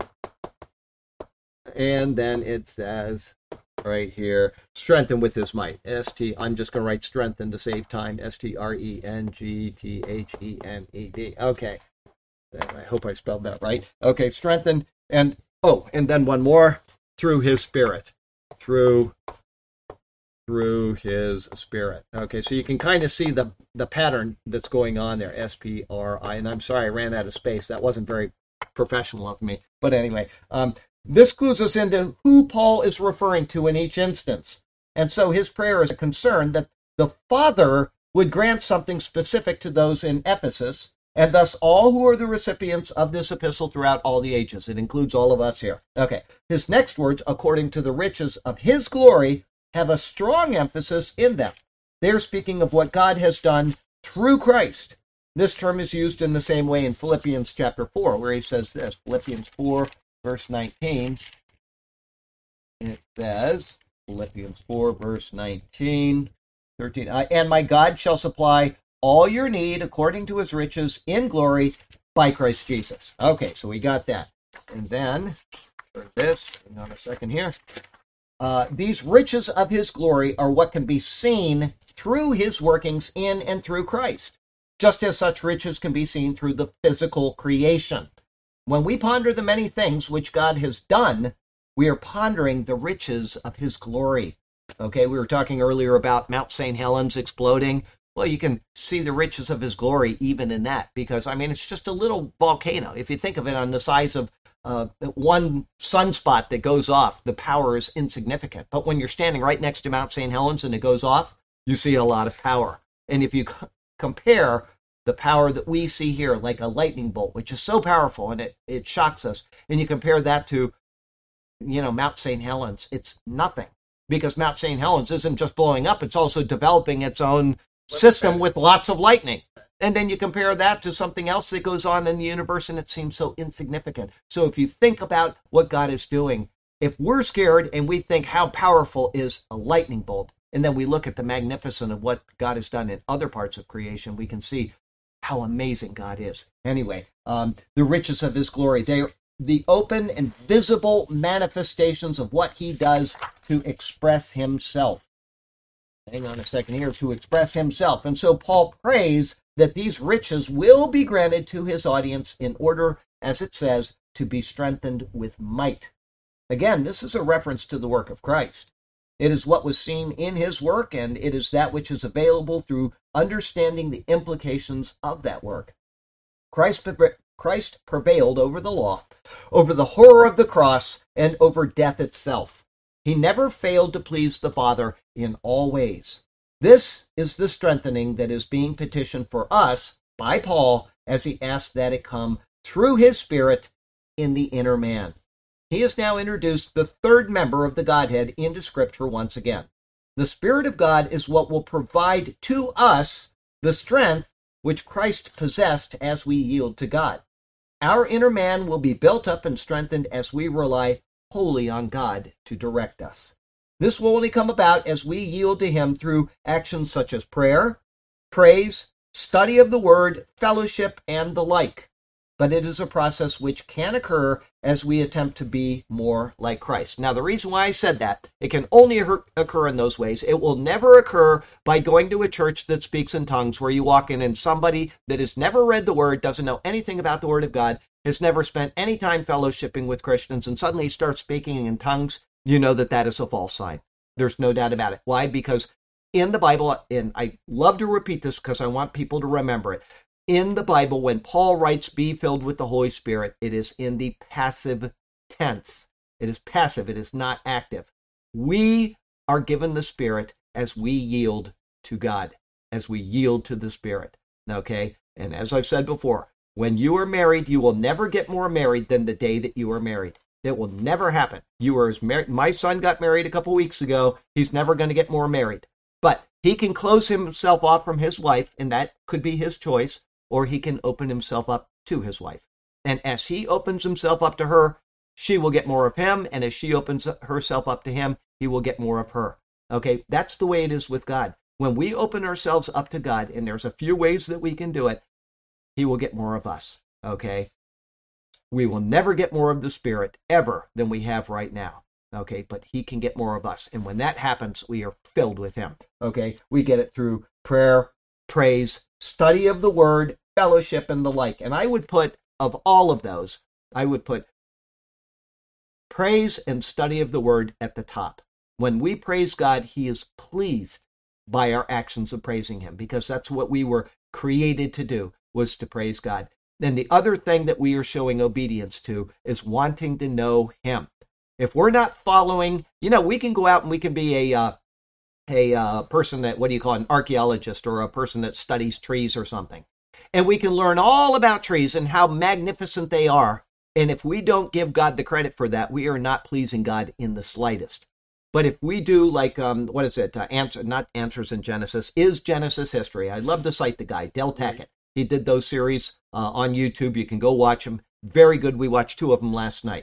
And then it says right here, strengthen with his might. S T, I'm just going to write strengthen to save time. S T R E N G T H E N E D. Okay. I hope I spelled that right. Okay, strengthened, and oh, and then one more, through his Spirit. Through through his Spirit. Okay, so you can kind of see the, the pattern that's going on there, S P R I, and I'm sorry I ran out of space. That wasn't very professional of me. But anyway, um, this clues us into who Paul is referring to in each instance. And so his prayer is a concern that the Father would grant something specific to those in Ephesus, and thus all who are the recipients of this epistle throughout all the ages. It includes all of us here. Okay, his next words, according to the riches of his glory, have a strong emphasis in them. They're speaking of what God has done through Christ. This term is used in the same way in Philippians chapter four, where he says this, Philippians four, verse nineteen. It says, Philippians four, verse nineteen, thirteen, and my God shall supply all your need according to his riches in glory by Christ Jesus. Okay, so we got that. And then, for this, hang on a second here. Uh, these riches of his glory are what can be seen through his workings in and through Christ, just as such riches can be seen through the physical creation. When we ponder the many things which God has done, we are pondering the riches of his glory. Okay, we were talking earlier about Mount Saint Helens exploding. Well, you can see the riches of his glory even in that, because, I mean, it's just a little volcano. If you think of it on the size of uh, one sunspot that goes off, the power is insignificant. But when you're standing right next to Mount Saint Helens and it goes off, you see a lot of power. And if you c- compare the power that we see here, like a lightning bolt, which is so powerful and it, it shocks us, and you compare that to, you know, Mount Saint Helens, it's nothing. Because Mount Saint Helens isn't just blowing up, it's also developing its own system with lots of lightning. And then you compare that to something else that goes on in the universe and it seems so insignificant. So if you think about what God is doing, if we're scared and we think how powerful is a lightning bolt, and then we look at the magnificence of what God has done in other parts of creation, we can see how amazing God is. Anyway, um, the riches of his glory, they are the open and visible manifestations of what he does to express himself. Hang on a second here, to express himself. And so Paul prays that these riches will be granted to his audience in order, as it says, to be strengthened with might. Again, this is a reference to the work of Christ. It is what was seen in his work, and it is that which is available through understanding the implications of that work. Christ, Christ prevailed over the law, over the horror of the cross, and over death itself. He never failed to please the Father in all ways. This is the strengthening that is being petitioned for us by Paul as he asks that it come through his Spirit in the inner man. He has now introduced the third member of the Godhead into Scripture once again. The Spirit of God is what will provide to us the strength which Christ possessed as we yield to God. Our inner man will be built up and strengthened as we rely wholly on God to direct us. This will only come about as we yield to him through actions such as prayer, praise, study of the word, fellowship, and the like. But it is a process which can occur as we attempt to be more like Christ. Now, the reason why I said that, it can only occur in those ways. It will never occur by going to a church that speaks in tongues, where you walk in and somebody that has never read the word, doesn't know anything about the word of God, has never spent any time fellowshipping with Christians, and suddenly starts speaking in tongues. You know that that is a false sign. There's no doubt about it. Why? Because in the Bible, and I love to repeat this because I want people to remember it, in the Bible, when Paul writes, be filled with the Holy Spirit, it is in the passive tense. It is passive. It is not active. We are given the Spirit as we yield to God, as we yield to the Spirit. Okay? And as I've said before, when you are married, you will never get more married than the day that you are married. It will never happen. You are as married. My son got married a couple weeks ago. He's never going to get more married. But he can close himself off from his wife, and that could be his choice, or he can open himself up to his wife. And as he opens himself up to her, she will get more of him. And as she opens herself up to him, he will get more of her. Okay, that's the way it is with God. When we open ourselves up to God, and there's a few ways that we can do it, he will get more of us. Okay? We will never get more of the Spirit ever than we have right now. Okay, but he can get more of us. And when that happens, we are filled with him. Okay, we get it through prayer, praise, study of the word, fellowship, and the like. And I would put of all of those, I would put praise and study of the word at the top. When we praise God, he is pleased by our actions of praising him, because that's what we were created to do, was to praise God. Then the other thing that we are showing obedience to is wanting to know him. If we're not following, you know, we can go out and we can be a uh, a uh, person that, what do you call it, an archaeologist, or a person that studies trees or something. And we can learn all about trees and how magnificent they are. And if we don't give God the credit for that, we are not pleasing God in the slightest. But if we do, like, um, what is it? Uh, answer, not Answers in Genesis, Is Genesis History. I love to cite the guy, Del Tackett. He did those series uh, on YouTube. You can go watch them. Very good. We watched two of them last night.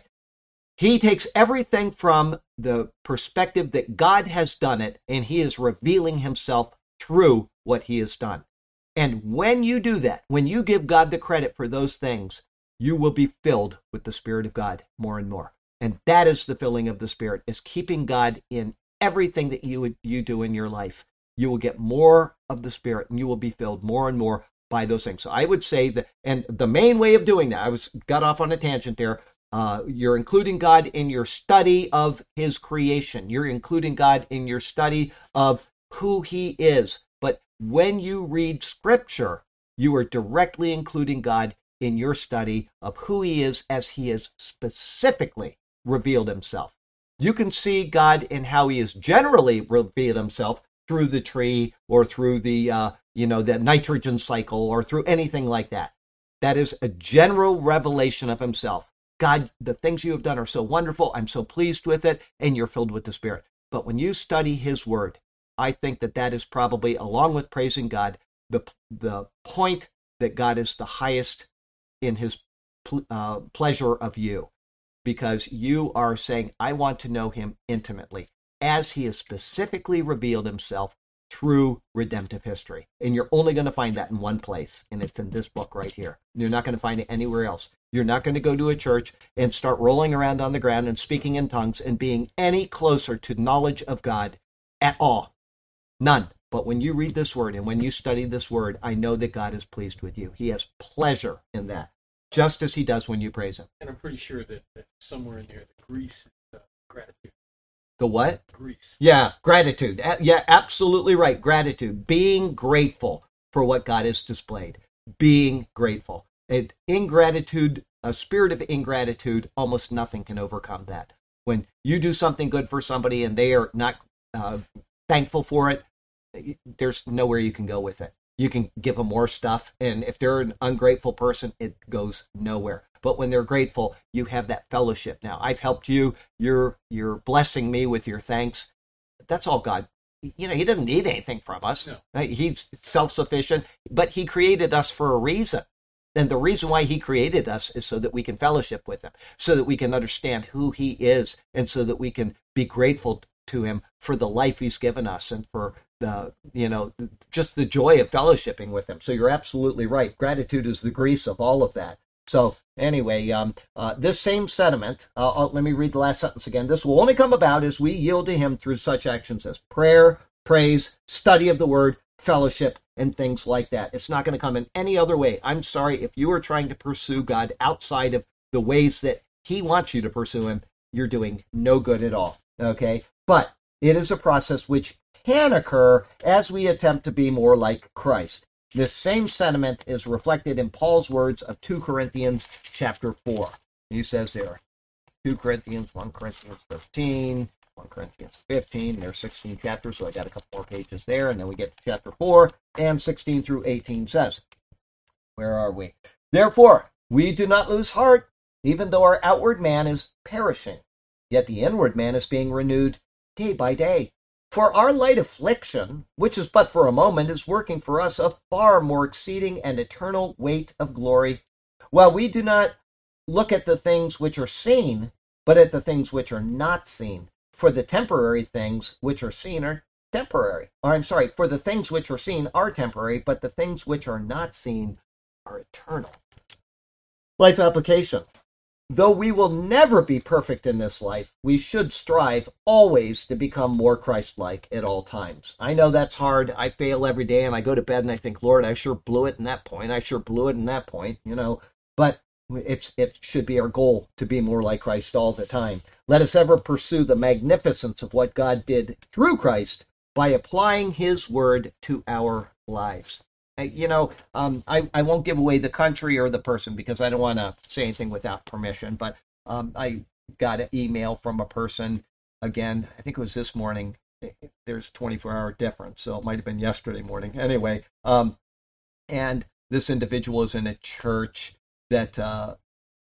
He takes everything from the perspective that God has done it, and he is revealing himself through what he has done. And when you do that, when you give God the credit for those things, you will be filled with the Spirit of God more and more. And that is the filling of the Spirit, is keeping God in everything that you would, you do in your life. You will get more of the Spirit, and you will be filled more and more by those things. So I would say that, and the main way of doing that, I was got off on a tangent there. Uh, you're including God in your study of his creation. You're including God in your study of who he is. But when you read Scripture, you are directly including God in your study of who he is, as he has specifically revealed himself. You can see God in how he has generally revealed himself through the tree, or through the, uh, you know, the nitrogen cycle, or through anything like that. That is a general revelation of himself. God, the things you have done are so wonderful. I'm so pleased with it. And you're filled with the Spirit. But when you study his word, I think that that is probably, along with praising God, the, the point that God is the highest in his uh, pleasure of you. Because you are saying, I want to know him intimately, as he has specifically revealed himself through redemptive history. And you're only going to find that in one place, and it's in this book right here. You're not going to find it anywhere else. You're not going to go to a church and start rolling around on the ground and speaking in tongues and being any closer to knowledge of God at all. None. But when you read this word and when you study this word, I know that God is pleased with you. He has pleasure in that, just as he does when you praise him. And I'm pretty sure that, that somewhere in there, the grease is uh, gratitude. The what? Grease. Yeah, gratitude. Yeah, absolutely right. Gratitude. Being grateful for what God has displayed. Being grateful. And ingratitude, a spirit of ingratitude, almost nothing can overcome that. When you do something good for somebody and they are not uh, thankful for it, there's nowhere you can go with it. You can give them more stuff, and if they're an ungrateful person, it goes nowhere. But when they're grateful, you have that fellowship. Now, I've helped you. You're you're blessing me with your thanks. That's all God. You know, he doesn't need anything from us. No. Right? He's self-sufficient, but he created us for a reason. And the reason why he created us is so that we can fellowship with him, so that we can understand who he is, and so that we can be grateful to him for the life he's given us, and for the, you know, just the joy of fellowshipping with him. So you're absolutely right. Gratitude is the grease of all of that. So anyway, um, uh, this same sentiment, uh, I'll, let me read the last sentence again. This will only come about as we yield to him through such actions as prayer, praise, study of the word, fellowship, and things like that. It's not going to come in any other way. I'm sorry, if you are trying to pursue God outside of the ways that he wants you to pursue him, you're doing no good at all. Okay? But it is a process which can occur as we attempt to be more like Christ. This same sentiment is reflected in Paul's words of Second Corinthians chapter four. He says there, Second Corinthians, First Corinthians thirteen, First Corinthians fifteen, there's sixteen chapters, so I got a couple more pages there, and then we get to chapter four, and sixteen through eighteen says, where are we? Therefore, we do not lose heart, even though our outward man is perishing, yet the inward man is being renewed day by day. For our light affliction, which is but for a moment, is working for us a far more exceeding and eternal weight of glory, while we do not look at the things which are seen, but at the things which are not seen. For the temporary things which are seen are temporary. Or I'm sorry, for the things which are seen are temporary, but the things which are not seen are eternal. Life application. Though we will never be perfect in this life, we should strive always to become more Christ-like at all times. I know that's hard. I fail every day, and I go to bed and I think, Lord, I sure blew it in that point. I sure blew it in that point, you know. But It's it should be our goal to be more like Christ all the time. Let us ever pursue the magnificence of what God did through Christ by applying his word to our lives. You know, um, I, I won't give away the country or the person because I don't want to say anything without permission, but um, I got an email from a person, again, I think it was this morning. There's twenty-four hour difference, so it might have been yesterday morning. Anyway, um, and this individual is in a church that uh,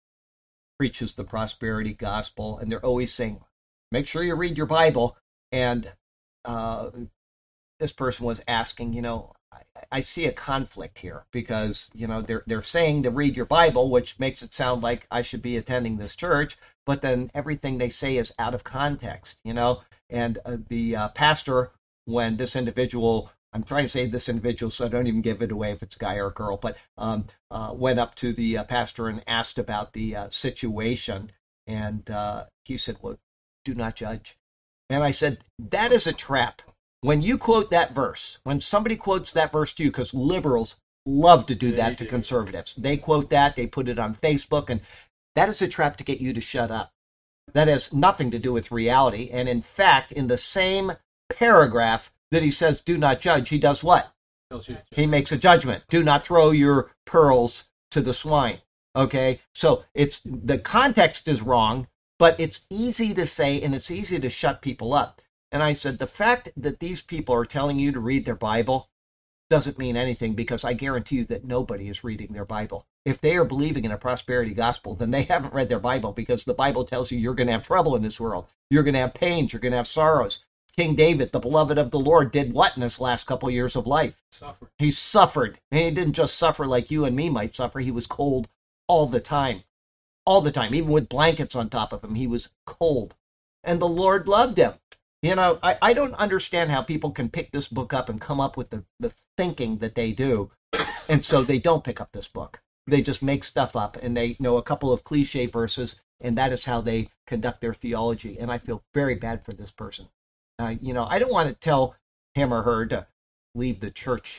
preaches the prosperity gospel, and they're always saying, make sure you read your Bible. And uh, this person was asking, you know, I, I see a conflict here because, you know, they're they're saying to read your Bible, which makes it sound like I should be attending this church, but then everything they say is out of context, you know. And uh, the uh, pastor, when this individual, I'm trying to say this individual so I don't even give it away if it's a guy or a girl, but um, uh, went up to the uh, pastor and asked about the uh, situation. And uh, he said, well, do not judge. And I said, that is a trap. When you quote that verse, when somebody quotes that verse to you, because liberals love to do They that to do. conservatives. They quote that, they put it on Facebook, and that is a trap to get you to shut up. That has nothing to do with reality. And in fact, in the same paragraph that he says, do not judge, he does what? Tells you to He makes a judgment. Do not throw your pearls to the swine. Okay? So it's the context is wrong, but it's easy to say and it's easy to shut people up. And I said, the fact that these people are telling you to read their Bible doesn't mean anything because I guarantee you that nobody is reading their Bible. If they are believing in a prosperity gospel, then they haven't read their Bible because the Bible tells you you're going to have trouble in this world. You're going to have pains. You're going to have sorrows. King David, the beloved of the Lord, did what in his last couple of years of life? suffer. He suffered. And he didn't just suffer like you and me might suffer. He was cold all the time. All the time. Even with blankets on top of him, he was cold. And the Lord loved him. You know, I, I don't understand how people can pick this book up and come up with the, the thinking that they do. And so they don't pick up this book. They just make stuff up and they know a couple of cliche verses, and that is how they conduct their theology. And I feel very bad for this person. Uh, you know, I don't want to tell him or her to leave the church.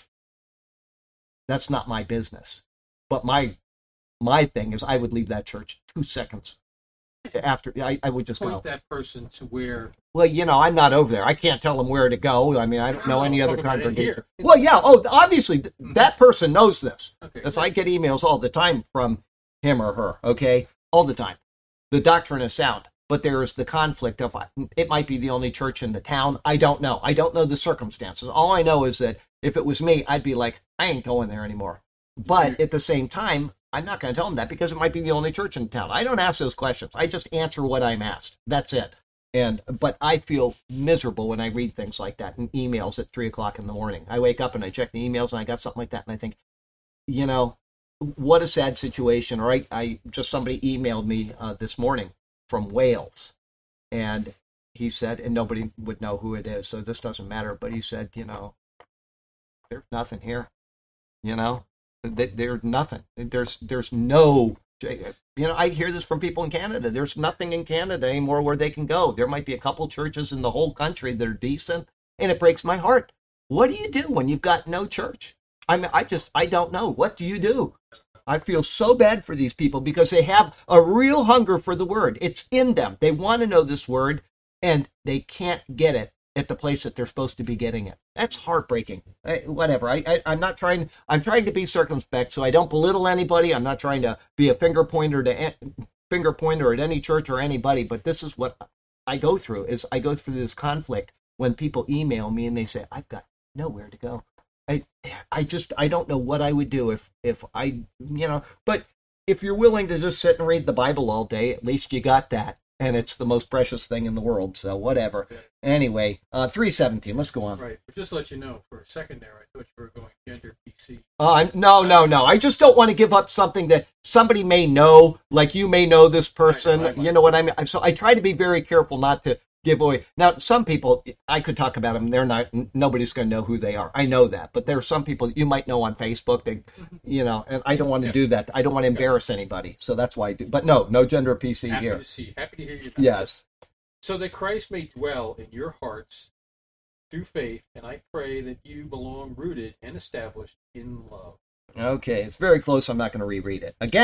That's not my business. But my my thing is I would leave that church two seconds after. I, I would just Point go. that person to where Well, you know, I'm not over there. I can't tell them where to go. I mean, I don't know any No, other talk about it congregation. here. Well, yeah. Oh, obviously, th- that person knows this. okay, Because I get emails all the time from him or her, okay? All the time. The doctrine is sound, but there is the conflict of it might be the only church in the town. I don't know. I don't know the circumstances. All I know is that if it was me, I'd be like, I ain't going there anymore. But at the same time, I'm not going to tell them that because it might be the only church in town. I don't ask those questions. I just answer what I'm asked. That's it. And but I feel miserable when I read things like that in emails at three o'clock in the morning. I wake up and I check the emails and I got something like that and I think, you know, what a sad situation. Or I, I just somebody emailed me uh, this morning from Wales, and he said, and nobody would know who it is, so this doesn't matter. But he said, you know, there's nothing here. You know, there's nothing. There's there's no. You know, I hear this from people in Canada. There's nothing in Canada anymore where they can go. There might be a couple churches in the whole country that are decent, and it breaks my heart. What do you do when you've got no church? I mean, I just, I don't know. What do you do? I feel so bad for these people because they have a real hunger for the word. It's in them. They want to know this word, and they can't get it at the place that they're supposed to be getting it. That's heartbreaking. I, whatever. I, I, I'm not trying. I'm trying to be circumspect, so I don't belittle anybody. I'm not trying to be a finger pointer to finger pointer at any church or anybody. But this is what I go through. Is I go through this conflict when people email me and they say, "I've got nowhere to go." I, I just, I don't know what I would do if, if I, you know. But if you're willing to just sit and read the Bible all day, at least you got that. And it's the most precious thing in the world, so whatever. Okay. Anyway, uh, three seventeen, let's go on. right. But just to let you know, for a second there, I thought you were going gender P C. Uh, I'm, no, no, no. I just don't want to give up something that somebody may know, like you may know this person. I know, I might. You know what I mean? So I try to be very careful not to give away. Now, some people, I could talk about them. They're not, nobody's going to know who they are. I know that. But there are some people that you might know on Facebook. They, you know, and I don't want to Yeah. do that. I don't want to embarrass anybody. So that's why I do. But no, no gender P C Happy here. to see. Happy to hear you. Yes. So that Christ may dwell in your hearts through faith, and I pray that you belong rooted and established in love. Okay, it's very close. I'm not going to reread it. Again,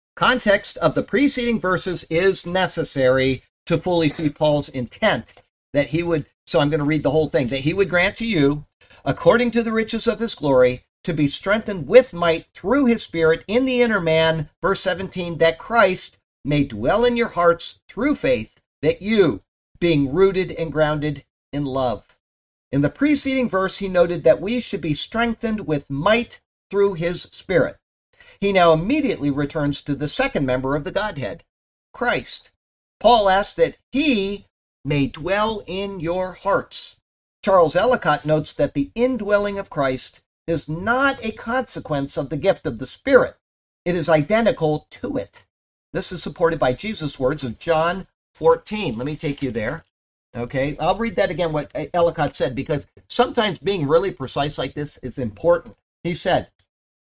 Context of the preceding verses is necessary to fully see Paul's intent that he would, so I'm going to read the whole thing, that he would grant to you, according to the riches of his glory, to be strengthened with might through his Spirit in the inner man, verse seventeen, that Christ may dwell in your hearts through faith, that you, being rooted and grounded in love. In the preceding verse, he noted that we should be strengthened with might through his Spirit. He now immediately returns to the second member of the Godhead, Christ. Paul asks that he may dwell in your hearts. Charles Ellicott notes that the indwelling of Christ is not a consequence of the gift of the Spirit. It is identical to it. This is supported by Jesus' words of John fourteen. Let me take you there. Okay, I'll read that again, what Ellicott said, because sometimes being really precise like this is important. He said,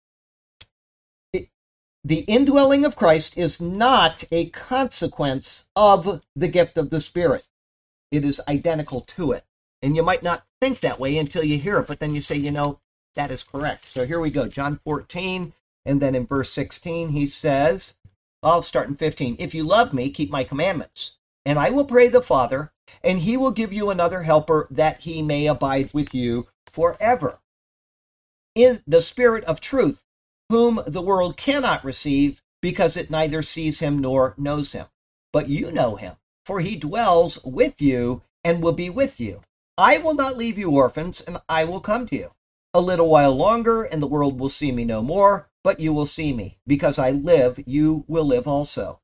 the indwelling of Christ is not a consequence of the gift of the Spirit. It is identical to it. And you might not think that way until you hear it, but then you say, you know, that is correct. So here we go, John fourteen, and then in verse sixteen, he says, I'll start in fifteen. If you love me, keep my commandments, and I will pray the Father, and he will give you another helper, that he may abide with you forever. In the Spirit of truth, whom the world cannot receive, because it neither sees him nor knows him. But you know him, for he dwells with you and will be with you. I will not leave you orphans, and I will come to you. A little while longer, and the world will see me no more, but you will see me. Because I live, you will live also.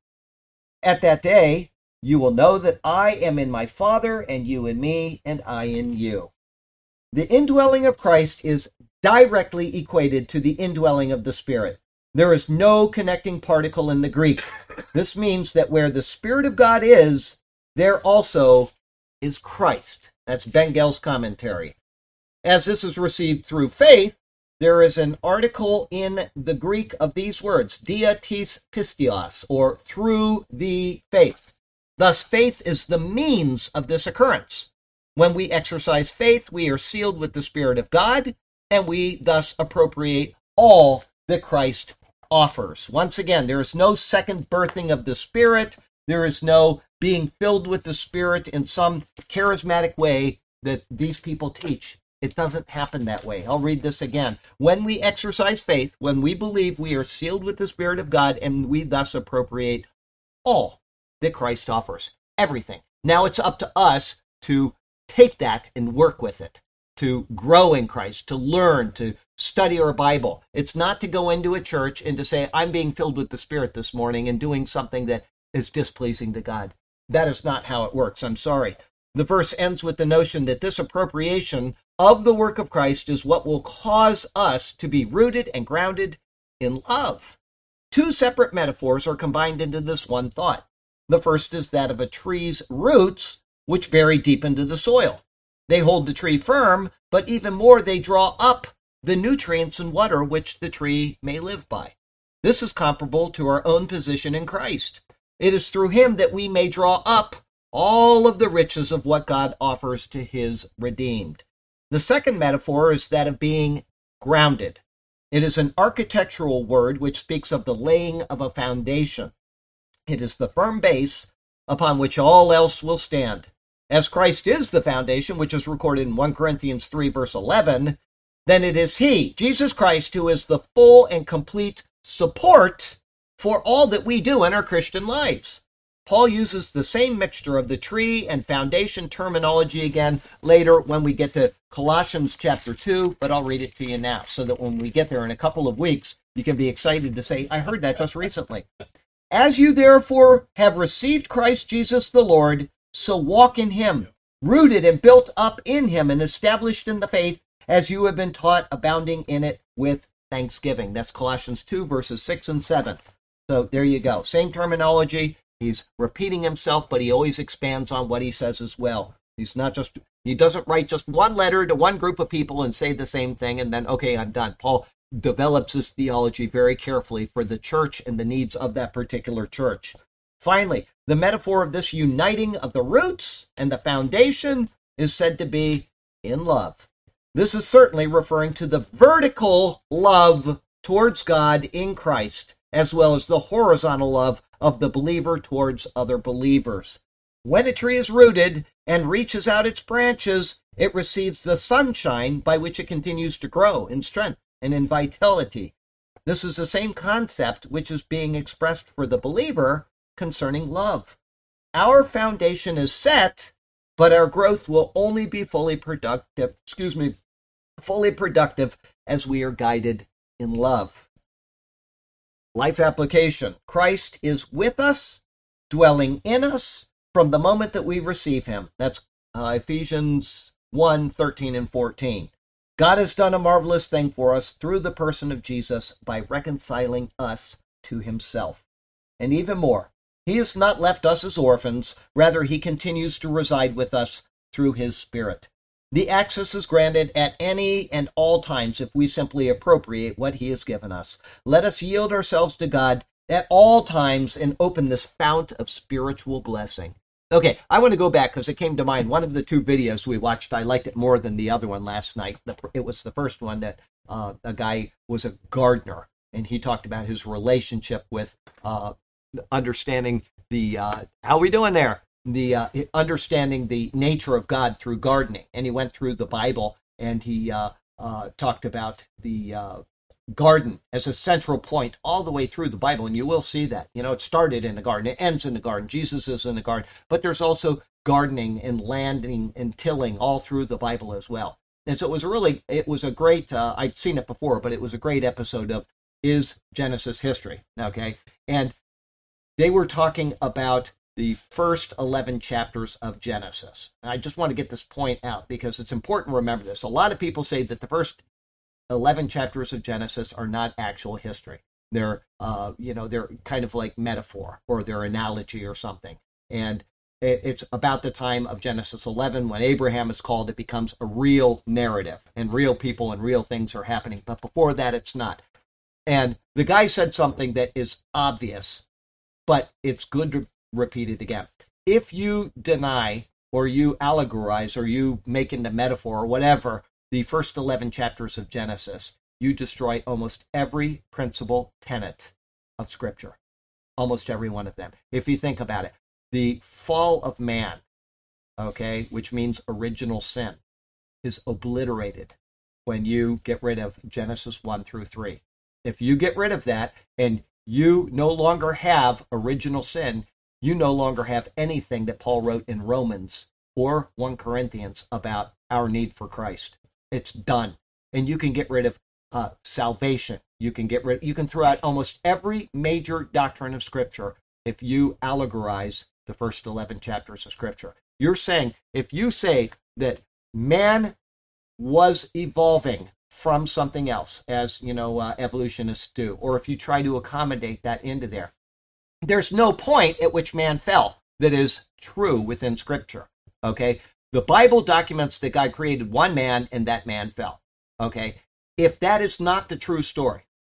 At that day, you will know that I am in my Father, and you in me, and I in you. The indwelling of Christ is directly equated to the indwelling of the Spirit. There is no connecting particle in the Greek. This means that where the Spirit of God is, there also is Christ. That's Bengel's commentary. As this is received through faith, there is an article in the Greek of these words, dia tis pistios, or through the faith. Thus, faith is the means of this occurrence. When we exercise faith, we are sealed with the Spirit of God, and we thus appropriate all that Christ offers. Once again, there is no second birthing of the Spirit. There is no being filled with the Spirit in some charismatic way that these people teach. It doesn't happen that way. I'll read this again. When we exercise faith, when we believe, we are sealed with the Spirit of God, and we thus appropriate all that Christ offers. Everything. Now it's up to us to take that and work with it, to grow in Christ, to learn, to study our Bible. It's not to go into a church and to say, I'm being filled with the Spirit this morning and doing something that is displeasing to God. That is not how it works. I'm sorry. The verse ends with the notion that this appropriation of the work of Christ is what will cause us to be rooted and grounded in love. Two separate metaphors are combined into this one thought. The first is that of a tree's roots, which bury deep into the soil. They hold the tree firm, but even more, they draw up the nutrients and water which the tree may live by. This is comparable to our own position in Christ. It is through him that we may draw up all of the riches of what God offers to his redeemed. The second metaphor is that of being grounded. It is an architectural word which speaks of the laying of a foundation. It is the firm base upon which all else will stand. As Christ is the foundation, which is recorded in First Corinthians three, verse eleven, then it is he, Jesus Christ, who is the full and complete support for all that we do in our Christian lives. Paul uses the same mixture of the tree and foundation terminology again later when we get to Colossians chapter two, but I'll read it to you now so that when we get there in a couple of weeks, you can be excited to say, I heard that just recently. As you therefore have received Christ Jesus the Lord, so walk in him, rooted and built up in him and established in the faith as you have been taught, abounding in it with thanksgiving. That's Colossians two, verses six and seven. So there you go. Same terminology. He's repeating himself, but he always expands on what he says as well. He's not just, he doesn't write just one letter to one group of people and say the same thing and then, okay, I'm done. Paul develops his theology very carefully for the church and the needs of that particular church. Finally, the metaphor of this uniting of the roots and the foundation is said to be in love. This is certainly referring to the vertical love towards God in Christ, as well as the horizontal love of the believer towards other believers. When a tree is rooted and reaches out its branches, it receives the sunshine by which it continues to grow in strength and in vitality. This is the same concept which is being expressed for the believer concerning love. Our foundation is set, but our growth will only be fully productive, excuse me, fully productive as we are guided in love. Life application. Christ is with us, dwelling in us from the moment that we receive him. That's uh, Ephesians one, thirteen and fourteen. God has done a marvelous thing for us through the person of Jesus by reconciling us to himself. And even more, he has not left us as orphans. Rather, he continues to reside with us through his Spirit. The access is granted at any and all times if we simply appropriate what he has given us. Let us yield ourselves to God at all times and open this fount of spiritual blessing. Okay, I want to go back because it came to mind. One of the two videos we watched, I liked it more than the other one last night. It was the first one that uh, a guy was a gardener, and he talked about his relationship with uh, understanding the, uh, how are we doing there? The uh, understanding the nature of God through gardening. And he went through the Bible, and he uh, uh, talked about the uh, garden as a central point all the way through the Bible, and you will see that. You know, it started in the garden, it ends in the garden, Jesus is in the garden, but there's also gardening and landing and tilling all through the Bible as well. And so it was a really, it was a great, uh, I've seen it before, but it was a great episode of Is Genesis History, okay? And they were talking about the first eleven chapters of Genesis. And I just want to get this point out because it's important to remember this. A lot of people say that the first eleven chapters of Genesis are not actual history. They're, uh, you know, they're kind of like metaphor or they're analogy or something. And it's about the time of Genesis eleven when Abraham is called. It becomes a real narrative and real people and real things are happening. But before that, it's not. And the guy said something that is obvious, but it's good to repeat it again. If you deny or you allegorize or you make into metaphor or whatever the first eleven chapters of Genesis, you destroy almost every principal tenet of Scripture. Almost every one of them. If you think about it, the fall of man, okay, which means original sin, is obliterated when you get rid of Genesis one through three. If you get rid of that and you no longer have original sin, you no longer have anything that Paul wrote in Romans or First Corinthians about our need for Christ. It's done. And you can get rid of uh, salvation. You can get rid, you can throw out almost every major doctrine of Scripture if you allegorize the first eleven chapters of Scripture. You're saying, if you say that man was evolving from something else, as, you know, uh, evolutionists do, or if you try to accommodate that into there, there's no point at which man fell that is true within Scripture, okay? The Bible documents that God created one man and that man fell, okay? If that is not the true story,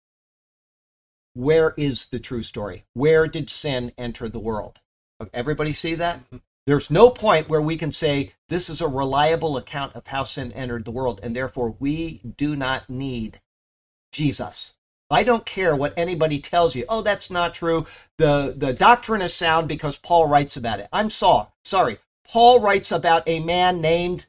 where is the true story? Where did sin enter the world? Everybody see that? There's no point where we can say this is a reliable account of how sin entered the world, and therefore we do not need Jesus. I don't care what anybody tells you. Oh, that's not true. The, the doctrine is sound because Paul writes about it. I'm sorry. Sorry. Paul writes about a man named...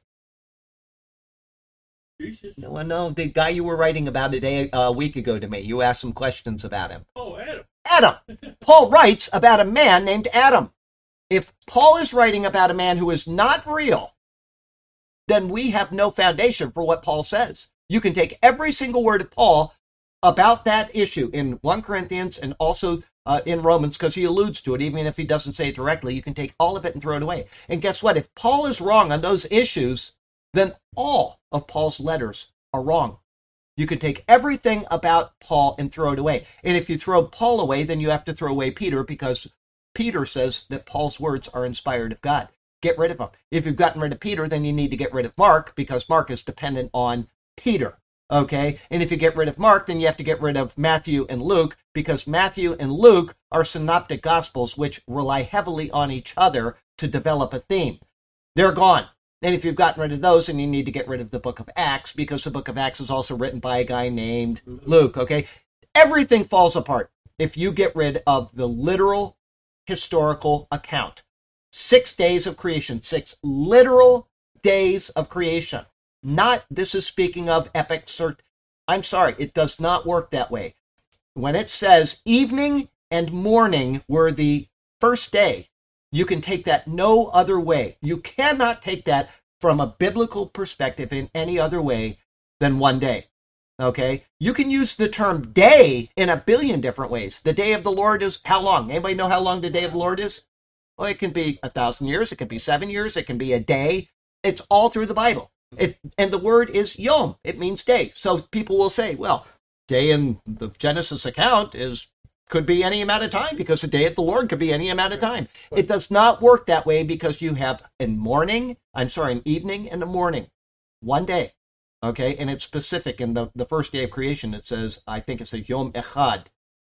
Jesus. No, no, the guy you were writing about a, day, a week ago to me. You asked some questions about him. Oh, Adam. Adam. Paul writes about a man named Adam. If Paul is writing about a man who is not real, then we have no foundation for what Paul says. You can take every single word of Paul about that issue in First Corinthians and also uh, in Romans, because he alludes to it, even if he doesn't say it directly. You can take all of it and throw it away. And guess what? If Paul is wrong on those issues, then all of Paul's letters are wrong. You can take everything about Paul and throw it away. And if you throw Paul away, then you have to throw away Peter, because Peter says that Paul's words are inspired of God. Get rid of them. If you've gotten rid of Peter, then you need to get rid of Mark, because Mark is dependent on Peter. Okay? And if you get rid of Mark, then you have to get rid of Matthew and Luke, because Matthew and Luke are synoptic gospels which rely heavily on each other to develop a theme. They're gone. And if you've gotten rid of those, then you need to get rid of the book of Acts, because the book of Acts is also written by a guy named Luke. Okay? Everything falls apart. if you get rid of the literal historical account. Six days of creation, six literal days of creation. Not, this is speaking of epic cert. I'm sorry, it does not work that way. When it says evening and morning were the first day, you can take that no other way. You cannot take that from a biblical perspective in any other way than one day. Okay? You can use the term day in a billion different ways. The day of the Lord is how long? Anybody know how long the day of the Lord is? Well, it can be a thousand years. It can be seven years. It can be a day. It's all through the Bible. It, and the word is yom. It means day. So people will say, well, day in the Genesis account is could be any amount of time because the day of the Lord could be any amount of time. It does not work that way because you have a morning, I'm sorry, an evening and a morning. One day. Okay, and it's specific in the, the first day of creation. It says, I think it says Yom Echad,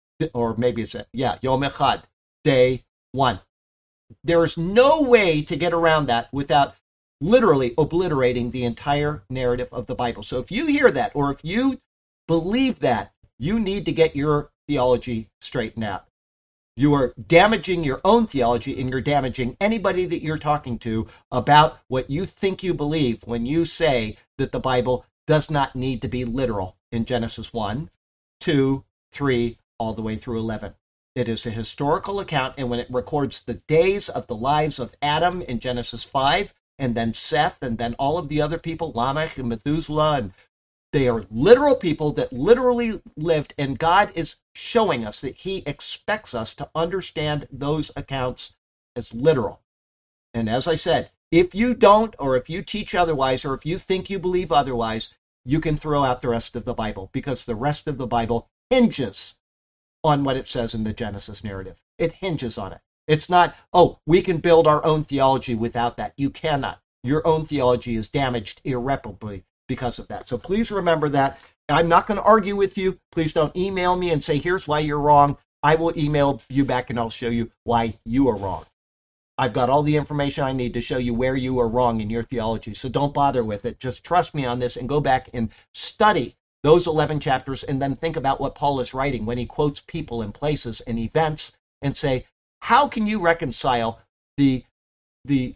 or maybe it's, a, yeah, Yom Echad, day one. There is no way to get around that without literally obliterating the entire narrative of the Bible. So if you hear that, or if you believe that, you need to get your theology straightened out. You are damaging your own theology, and you're damaging anybody that you're talking to about what you think you believe when you say that the Bible does not need to be literal in Genesis one, two, three, all the way through eleven. It is a historical account, and when it records the days of the lives of Adam in Genesis five, and then Seth, and then all of the other people, Lamech and Methuselah, and they are literal people that literally lived, and God is showing us that he expects us to understand those accounts as literal. And as I said, if you don't, or if you teach otherwise, or if you think you believe otherwise, you can throw out the rest of the Bible, because the rest of the Bible hinges on what it says in the Genesis narrative. It hinges on it. It's not, oh, we can build our own theology without that. You cannot. Your own theology is damaged irreparably because of that. So please remember that. I'm not going to argue with you. Please don't email me and say, here's why you're wrong. I will email you back and I'll show you why you are wrong. I've got all the information I need to show you where you are wrong in your theology. So don't bother with it. Just trust me on this and go back and study those eleven chapters, and then think about what Paul is writing when he quotes people and places and events, and say, how can you reconcile the the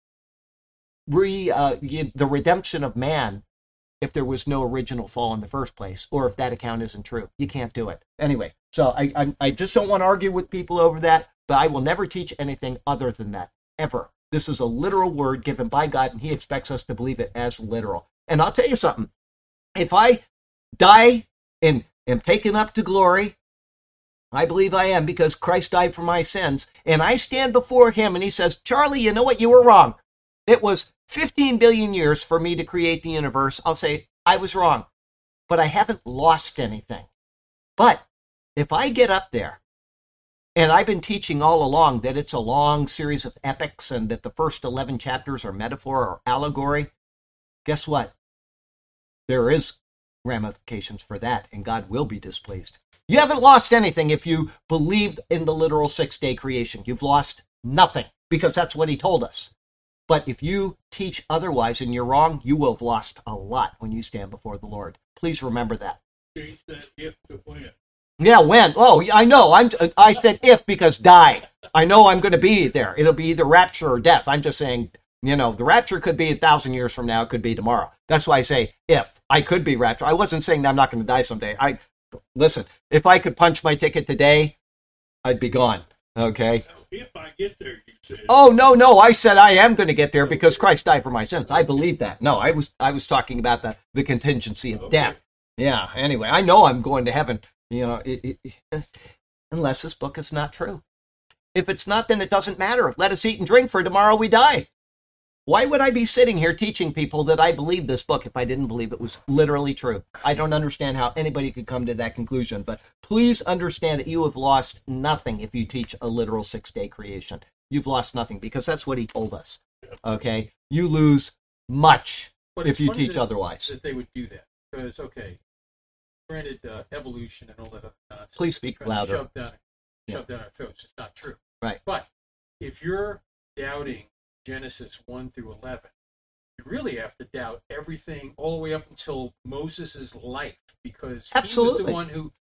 re uh, the redemption of man if there was no original fall in the first place, or if that account isn't true? You can't do it. Anyway, so I, I, I just don't want to argue with people over that, but I will never teach anything other than that, ever. This is a literal word given by God, and he expects us to believe it as literal. And I'll tell you something. If I die and am taken up to glory, I believe I am, because Christ died for my sins, and I stand before him and he says, Charlie, you know what? You were wrong. It was fifteen billion years for me to create the universe. I'll say, I was wrong, but I haven't lost anything. But if I get up there, and I've been teaching all along that it's a long series of epics and that the first eleven chapters are metaphor or allegory, guess what? There is ramifications for that, and God will be displeased. You haven't lost anything if you believed in the literal six-day creation. You've lost nothing, because that's what he told us. But if you teach otherwise and you're wrong, you will have lost a lot when you stand before the Lord. Please remember that. Change that if to when. Yeah, when? Oh, I know. I'm. I said if because die. I know I'm going to be there. It'll be either rapture or death. I'm just saying, you know, the rapture could be a thousand years from now. It could be tomorrow. That's why I say if. I could be raptured. I wasn't saying that I'm not going to die someday. I listen. If I could punch my ticket today, I'd be gone. Okay. If I get there, you said. Oh no, no. I said I am going to get there because Christ died for my sins. I believe that. No, I was. I was talking about the the contingency of Okay. death. Yeah. Anyway, I know I'm going to heaven. You know, it, it, unless this book is not true. If it's not, then it doesn't matter. Let us eat and drink, for tomorrow we die. Why would I be sitting here teaching people that I believe this book if I didn't believe it was literally true? I don't understand how anybody could come to that conclusion. But please understand that you have lost nothing if you teach a literal six-day creation. You've lost nothing, because that's what he told us. Okay? You lose much But if it's you funny teach that- otherwise. That they would do that, because okay, granted, uh, evolution and all that other nonsense. Please speak trying to louder. Shove down, Yeah. shove down our throats. It's not true. Right. But if you're doubting Genesis one through eleven, you really have to doubt everything all the way up until Moses' life, because he was Absolutely. the one who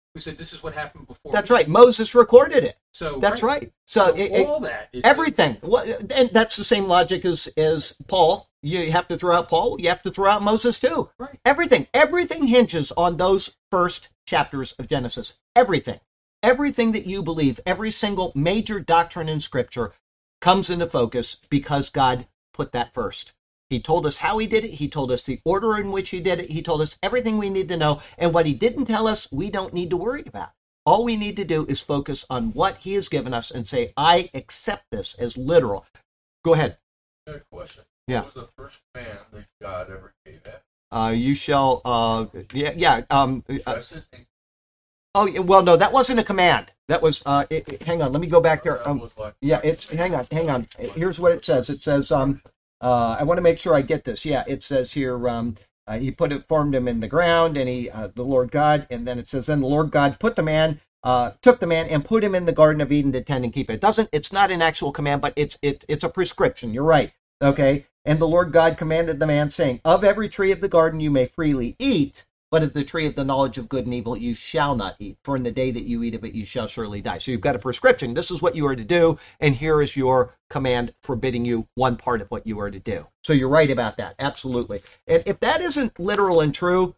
who said this is what happened before. That's right. Moses recorded it. So That's right. So, So it, it- all that is everything. Well, and that's the same logic as, as Paul. You have to throw out Paul. You have to throw out Moses too. Right. Everything. Everything hinges on those first chapters of Genesis. Everything. Everything that you believe, every single major doctrine in Scripture comes into focus because God put that first. He told us how he did it. He told us the order in which he did it. He told us everything we need to know. And what he didn't tell us, we don't need to worry about. All we need to do is focus on what he has given us and say, I accept this as literal. Go ahead. I have a question. Yeah. What was the first command that God ever gave Adam? Uh, you shall, uh, yeah, yeah. Um, uh, Trust it and oh, yeah, well, no, that wasn't a command. That was, uh, it, it- hang on, let me go back there. that Um, was like yeah, it's, hang on, hang on. Here's what it says. It says, um, uh, I want to make sure I get this. Yeah, it says here, um, uh, he put it, formed him in the ground, and he, uh, the Lord God, and then it says, then the Lord God put the man, uh, took the man and put him in the Garden of Eden to tend and keep it. It doesn't, it's not an actual command, but it's, it, it's a prescription. You're right. Okay. And the Lord God commanded the man, saying, of every tree of the garden you may freely eat, but of the tree of the knowledge of good and evil you shall not eat. For in the day that you eat of it, you shall surely die. So you've got a prescription. This is what you are to do, and here is your command forbidding you one part of what you are to do. So you're right about that. Absolutely. And if that isn't literal and true,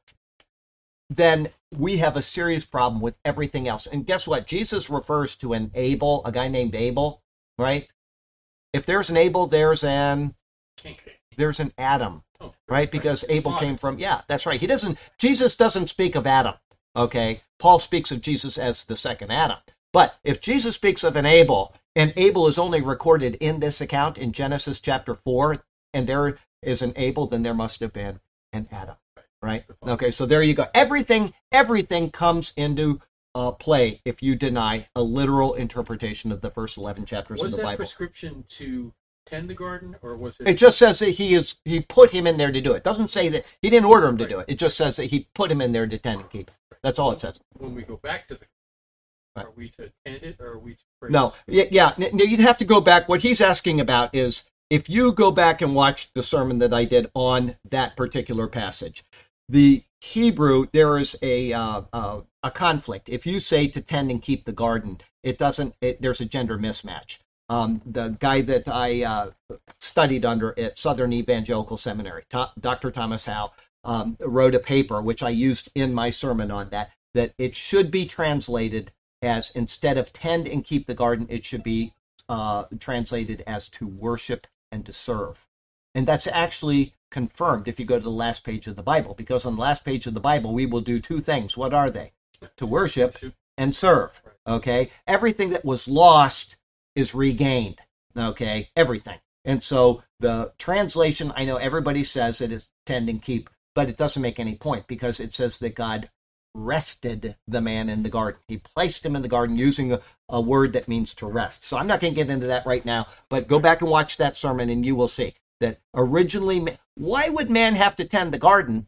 then we have a serious problem with everything else. And guess what? Jesus refers to an Abel, a guy named Abel, right? If there's an Abel, there's an Kink. there's an Adam, Oh, right? Because Abel Father. came from, yeah, that's right. He doesn't, Jesus doesn't speak of Adam, okay? Paul speaks of Jesus as the second Adam. But if Jesus speaks of an Abel, and Abel is only recorded in this account in Genesis chapter four, and there is an Abel, then there must have been an Adam, right? Okay, so there you go. Everything, everything comes into uh, play if you deny a literal interpretation of the first eleven chapters Was of the that Bible. prescription to tend the garden, or was it? It just says that he is he put him in there to do it. It doesn't say that he didn't order him to do it. It just says that he put him in there to tend and keep it. That's all it says. When we go back to the, Right. are we to tend it, or are we to praise No, it? yeah, yeah. n- You'd have to go back. What he's asking about is if you go back and watch the sermon that I did on that particular passage, the Hebrew, there is a uh, uh, a conflict. If you say to tend and keep the garden, it doesn't. It, there's a gender mismatch. Um, the guy that I uh, studied under at Southern Evangelical Seminary, To- Doctor Thomas Howe, um, wrote a paper which I used in my sermon on that. That it should be translated as, instead of tend and keep the garden, it should be uh, translated as to worship and to serve. And that's actually confirmed if you go to the last page of the Bible, because on the last page of the Bible, we will do two things. What are they? To worship and serve. Okay? Everything that was lost is regained. Okay? Everything. And so the translation, I know everybody says it is tend and keep, but it doesn't make any point because it says that God rested the man in the garden. He placed him in the garden using a, a word that means to rest. So I'm not going to get into that right now, but go back and watch that sermon and you will see that originally, why would man have to tend the garden?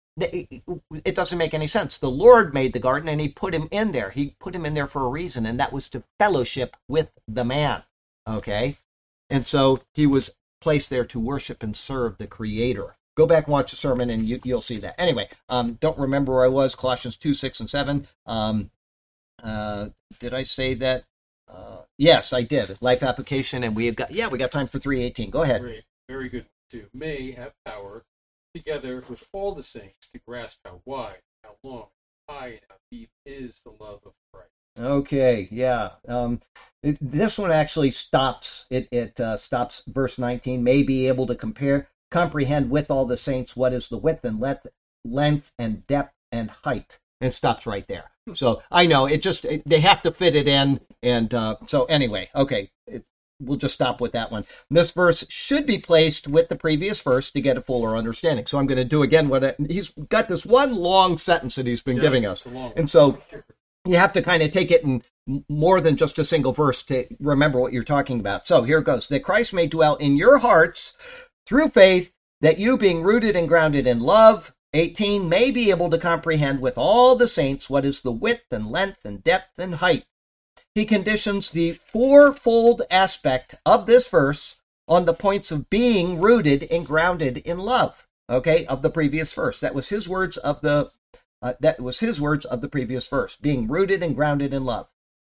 It doesn't make any sense. The Lord made the garden and he put him in there. He put him in there for a reason, and that was to fellowship with the man. Okay? And so he was placed there to worship and serve the Creator. Go back and watch the sermon and you, you'll see that. Anyway, um, don't remember where I was, Colossians two, six, and seven. Um, uh, did I say that? Uh, yes, I did. Life application, and we have got, yeah, we got time for three eighteen. Go ahead. Great. Very good, too. May have power, together with all the saints, to grasp how wide, how long, how high, and how deep is the love of Christ. Okay, yeah. Um, it, this one actually stops. It it uh, stops verse nineteen. May be able to compare, comprehend with all the saints what is the width and length, length and depth and height. And it stops right there. So I know it just it, they have to fit it in, and uh, so anyway, okay. It, We'll just stop with that one. This verse should be placed with the previous verse to get a fuller understanding. So I'm going to do again what I, he's got this one long sentence that he's been Yeah, giving it's us. a long one. And so you have to kind of take it in more than just a single verse to remember what you're talking about. So here it goes. That Christ may dwell in your hearts through faith, that you being rooted and grounded in love, eighteen, may be able to comprehend with all the saints what is the width and length and depth and height. He conditions the fourfold aspect of this verse on the points of being rooted and grounded in love, okay, of the previous verse. That was his words of the Uh, that was his words of the previous verse, being rooted and grounded in love.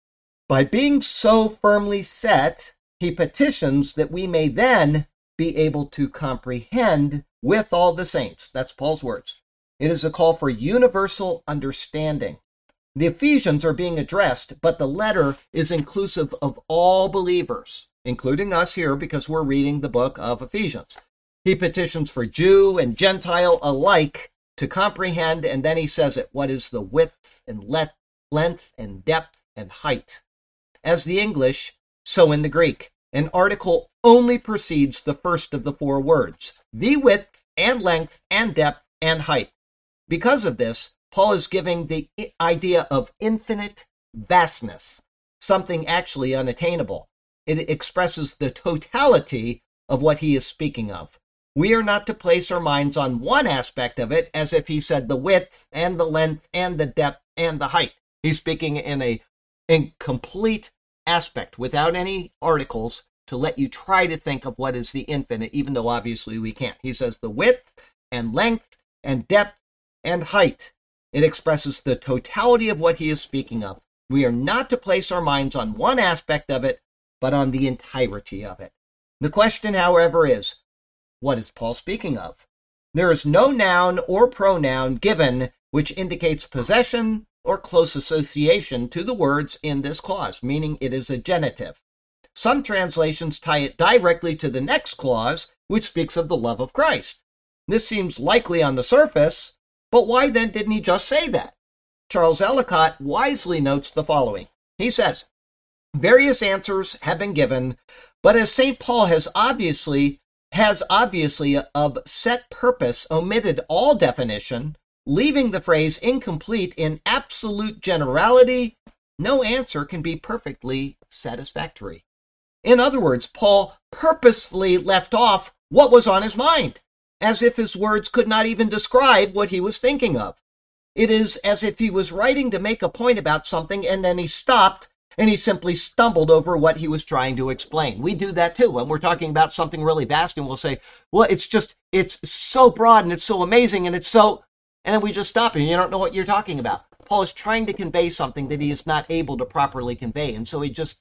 By being so firmly set, he petitions that we may then be able to comprehend with all the saints. That's Paul's words. It is a call for universal understanding. The Ephesians are being addressed, but the letter is inclusive of all believers, including us here because we're reading the book of Ephesians. He petitions for Jew and Gentile alike to comprehend, and then he says it, what is the width and length and depth and height. As the English, so in the Greek. An article only precedes the first of the four words, the width and length and depth and height. Because of this, Paul is giving the idea of infinite vastness, something actually unattainable. It expresses the totality of what he is speaking of. We are not to place our minds on one aspect of it as if he said the width and the length and the depth and the height. He's speaking in a in complete aspect without any articles to let you try to think of what is the infinite, even though obviously we can't. He says the width and length and depth and height. It expresses the totality of what he is speaking of. We are not to place our minds on one aspect of it, but on the entirety of it. The question, however, is, what is Paul speaking of? There is no noun or pronoun given which indicates possession or close association to the words in this clause, meaning it is a genitive. Some translations tie it directly to the next clause, which speaks of the love of Christ. This seems likely on the surface, but why then didn't he just say that? Charles Ellicott wisely notes the following. He says, various answers have been given, but as Saint Paul has obviously has obviously of set purpose omitted all definition, leaving the phrase incomplete in absolute generality, no answer can be perfectly satisfactory. In other words, Paul purposefully left off what was on his mind, as if his words could not even describe what he was thinking of. It is as if he was writing to make a point about something and then he stopped and he simply stumbled over what he was trying to explain. We do that too when we're talking about something really vast, and we'll say, well, it's just, it's so broad and it's so amazing and it's so, and then we just stop and you don't know what you're talking about. Paul is trying to convey something that he is not able to properly convey, and so he just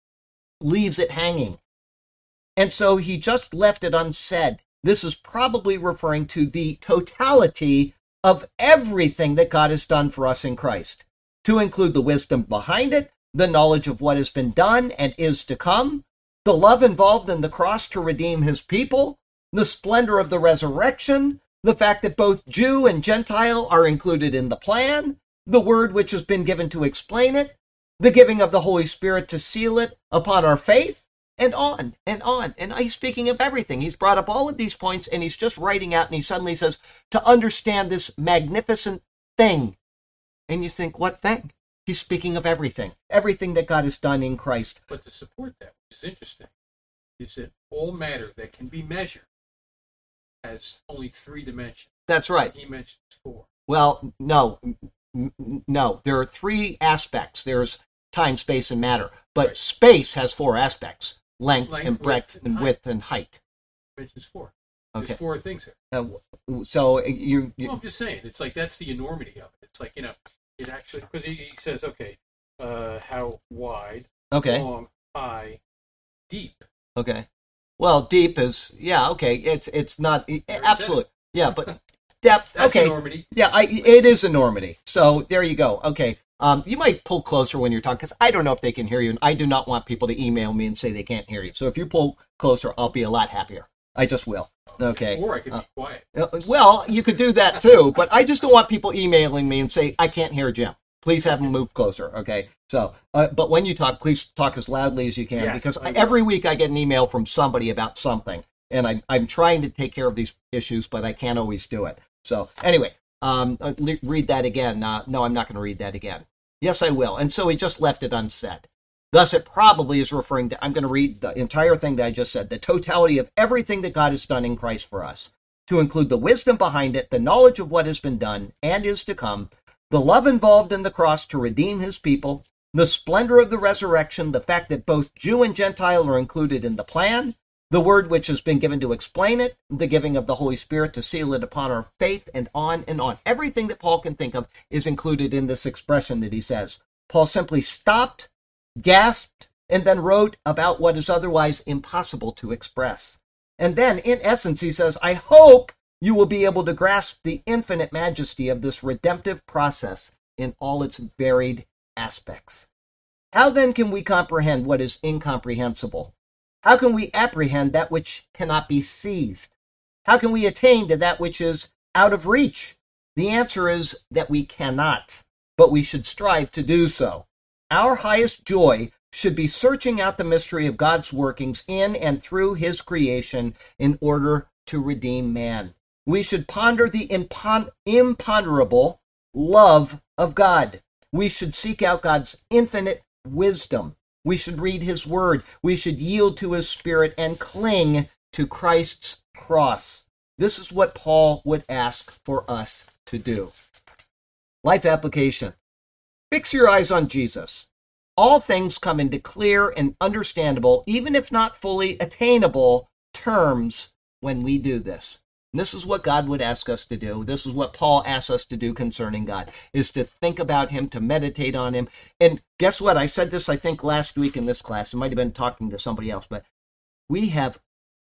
leaves it hanging. And so he just left it unsaid. This is probably referring to the totality of everything that God has done for us in Christ, to include the wisdom behind it, the knowledge of what has been done and is to come, the love involved in the cross to redeem his people, the splendor of the resurrection, the fact that both Jew and Gentile are included in the plan, the word which has been given to explain it, the giving of the Holy Spirit to seal it upon our faith, and on and on. And he's speaking of everything. He's brought up all of these points, and he's just writing out, and he suddenly says, to understand this magnificent thing. And you think, what thing? He's speaking of everything, everything that God has done in Christ. But to support that, which is interesting, is that all matter that can be measured has only three dimensions. That's right. He mentions four. Well, no, no. There are three aspects. There's time, space, and matter. But Right. Space has four aspects, length, Length, and breadth width, and and width and height. He mentions four. There's Okay. four things here. Uh, so you, you Well, I'm just saying, it's like that's the enormity of it. It's like, you know, it actually, because he, he says, okay, uh, how wide, okay, long, high, deep. okay. Well, deep is, yeah, okay. It's it's not There you absolute, yeah, but depth, That's okay. enormity. Yeah, I, it is enormity. So there you go. Okay. Um, you might pull closer when you're talking, because I don't know if they can hear you, and I do not want people to email me and say they can't hear you. So if you pull closer, I'll be a lot happier. I just will. Okay. Or I could Uh, be quiet. Uh, Well, you could do that too, but I just don't want people emailing me and say, I can't hear Jim. Please have him move closer, okay? So, uh, but when you talk, please talk as loudly as you can, Yes, because I will. every week I get an email from somebody about something, and I, I'm trying to take care of these issues, but I can't always do it. So, anyway, um, uh, le- read that again. Uh, no, I'm not going to read that again. Yes, I will. And so he just left it unsaid. Thus, it probably is referring to, I'm going to read the entire thing that I just said, the totality of everything that God has done in Christ for us, to include the wisdom behind it, the knowledge of what has been done and is to come, the love involved in the cross to redeem his people, the splendor of the resurrection, the fact that both Jew and Gentile are included in the plan, the word which has been given to explain it, the giving of the Holy Spirit to seal it upon our faith, and on and on. Everything that Paul can think of is included in this expression that he says. Paul simply stopped, gasped, and then wrote about what is otherwise impossible to express. And then, in essence, he says, I hope you will be able to grasp the infinite majesty of this redemptive process in all its varied aspects. How then can we comprehend what is incomprehensible? How can we apprehend that which cannot be seized? How can we attain to that which is out of reach? The answer is that we cannot, but we should strive to do so. Our highest joy should be searching out the mystery of God's workings in and through his creation in order to redeem man. We should ponder the impon- imponderable love of God. We should seek out God's infinite wisdom. We should read his word. We should yield to his spirit and cling to Christ's cross. This is what Paul would ask for us to do. Life application. Fix your eyes on Jesus. All things come into clear and understandable, even if not fully attainable, terms when we do this. And this is what God would ask us to do. This is what Paul asks us to do concerning God, is to think about him, to meditate on him. And guess what? I said this, I think, last week in this class. I might have been talking to somebody else, but we have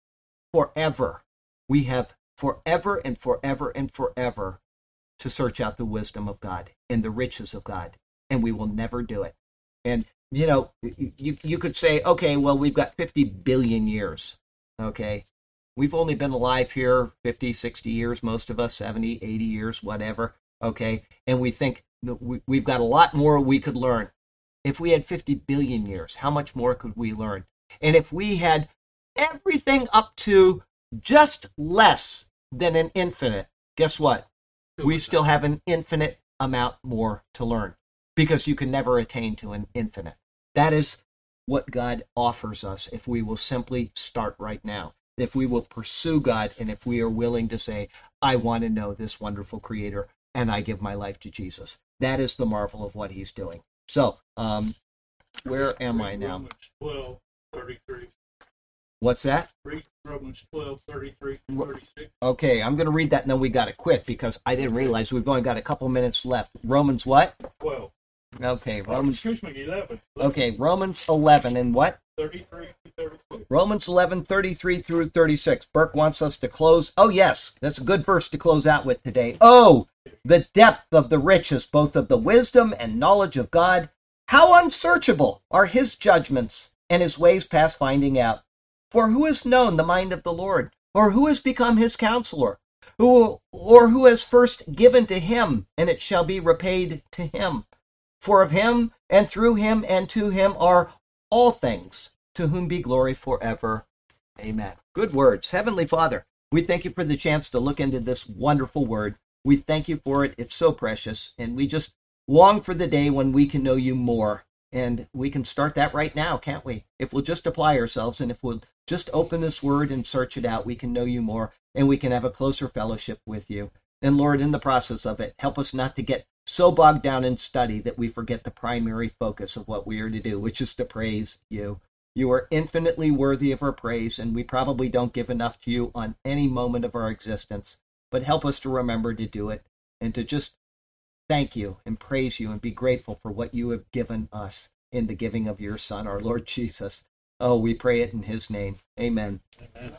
forever, we have forever and forever and forever to search out the wisdom of God and the riches of God, and we will never do it. And, you know, you, you could say, okay, well, we've got fifty billion years, okay? We've only been alive here fifty, sixty years, most of us, seventy, eighty years, whatever, okay? And we think we, we've got a lot more we could learn. If we had fifty billion years, how much more could we learn? And if we had everything up to just less than an infinite, guess what? We still have an infinite amount more to learn, because you can never attain to an infinite. That is what God offers us if we will simply start right now. If we will pursue God, and if we are willing to say, I want to know this wonderful Creator, and I give my life to Jesus. That is the marvel of what he's doing. So, um, where am I now? Romans twelve, thirty-three. What's that? Read Romans twelve, thirty-three to thirty-six. Okay, I'm going to read that, and then we got to quit, because I didn't realize we've only got a couple minutes left. Romans what? twelve. Okay, Oh, Romans. excuse me, eleven. Okay, Romans eleven and what? thirty-three to thirty-six. Romans eleven, thirty-three through thirty-six. Burke wants us to close. Oh, yes, that's a good verse to close out with today. Oh, the depth of the riches, both of the wisdom and knowledge of God. How unsearchable are his judgments, and his ways past finding out. For who has known the mind of the Lord? Or who has become his counselor? Who, or who has first given to him, and it shall be repaid to him? For of him, and through him, and to him are all things, to whom be glory forever. Amen. Good words. Heavenly Father, we thank you for the chance to look into this wonderful word. We thank you for it. It's so precious. And we just long for the day when we can know you more. And we can start that right now, can't we? If we'll just apply ourselves, and if we'll just open this word and search it out, we can know you more, and we can have a closer fellowship with you. And Lord, in the process of it, help us not to get so bogged down in study that we forget the primary focus of what we are to do, which is to praise you. You are infinitely worthy of our praise, and we probably don't give enough to you on any moment of our existence. But help us to remember to do it, and to just thank you and praise you and be grateful for what you have given us in the giving of your Son, our Lord Jesus. Oh, we pray it in his name. Amen. Amen.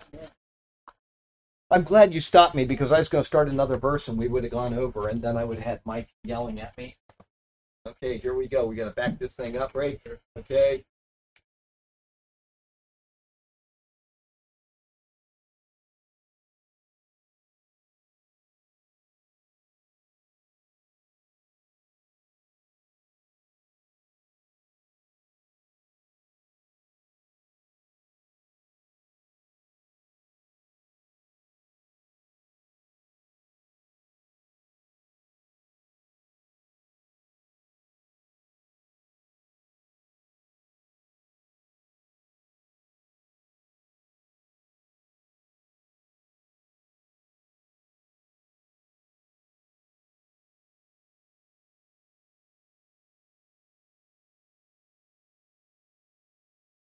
I'm glad you stopped me, because I was going to start another verse and we would have gone over, and then I would have had Mike yelling at me. Okay, here we go. We got to back this thing up, right? Okay.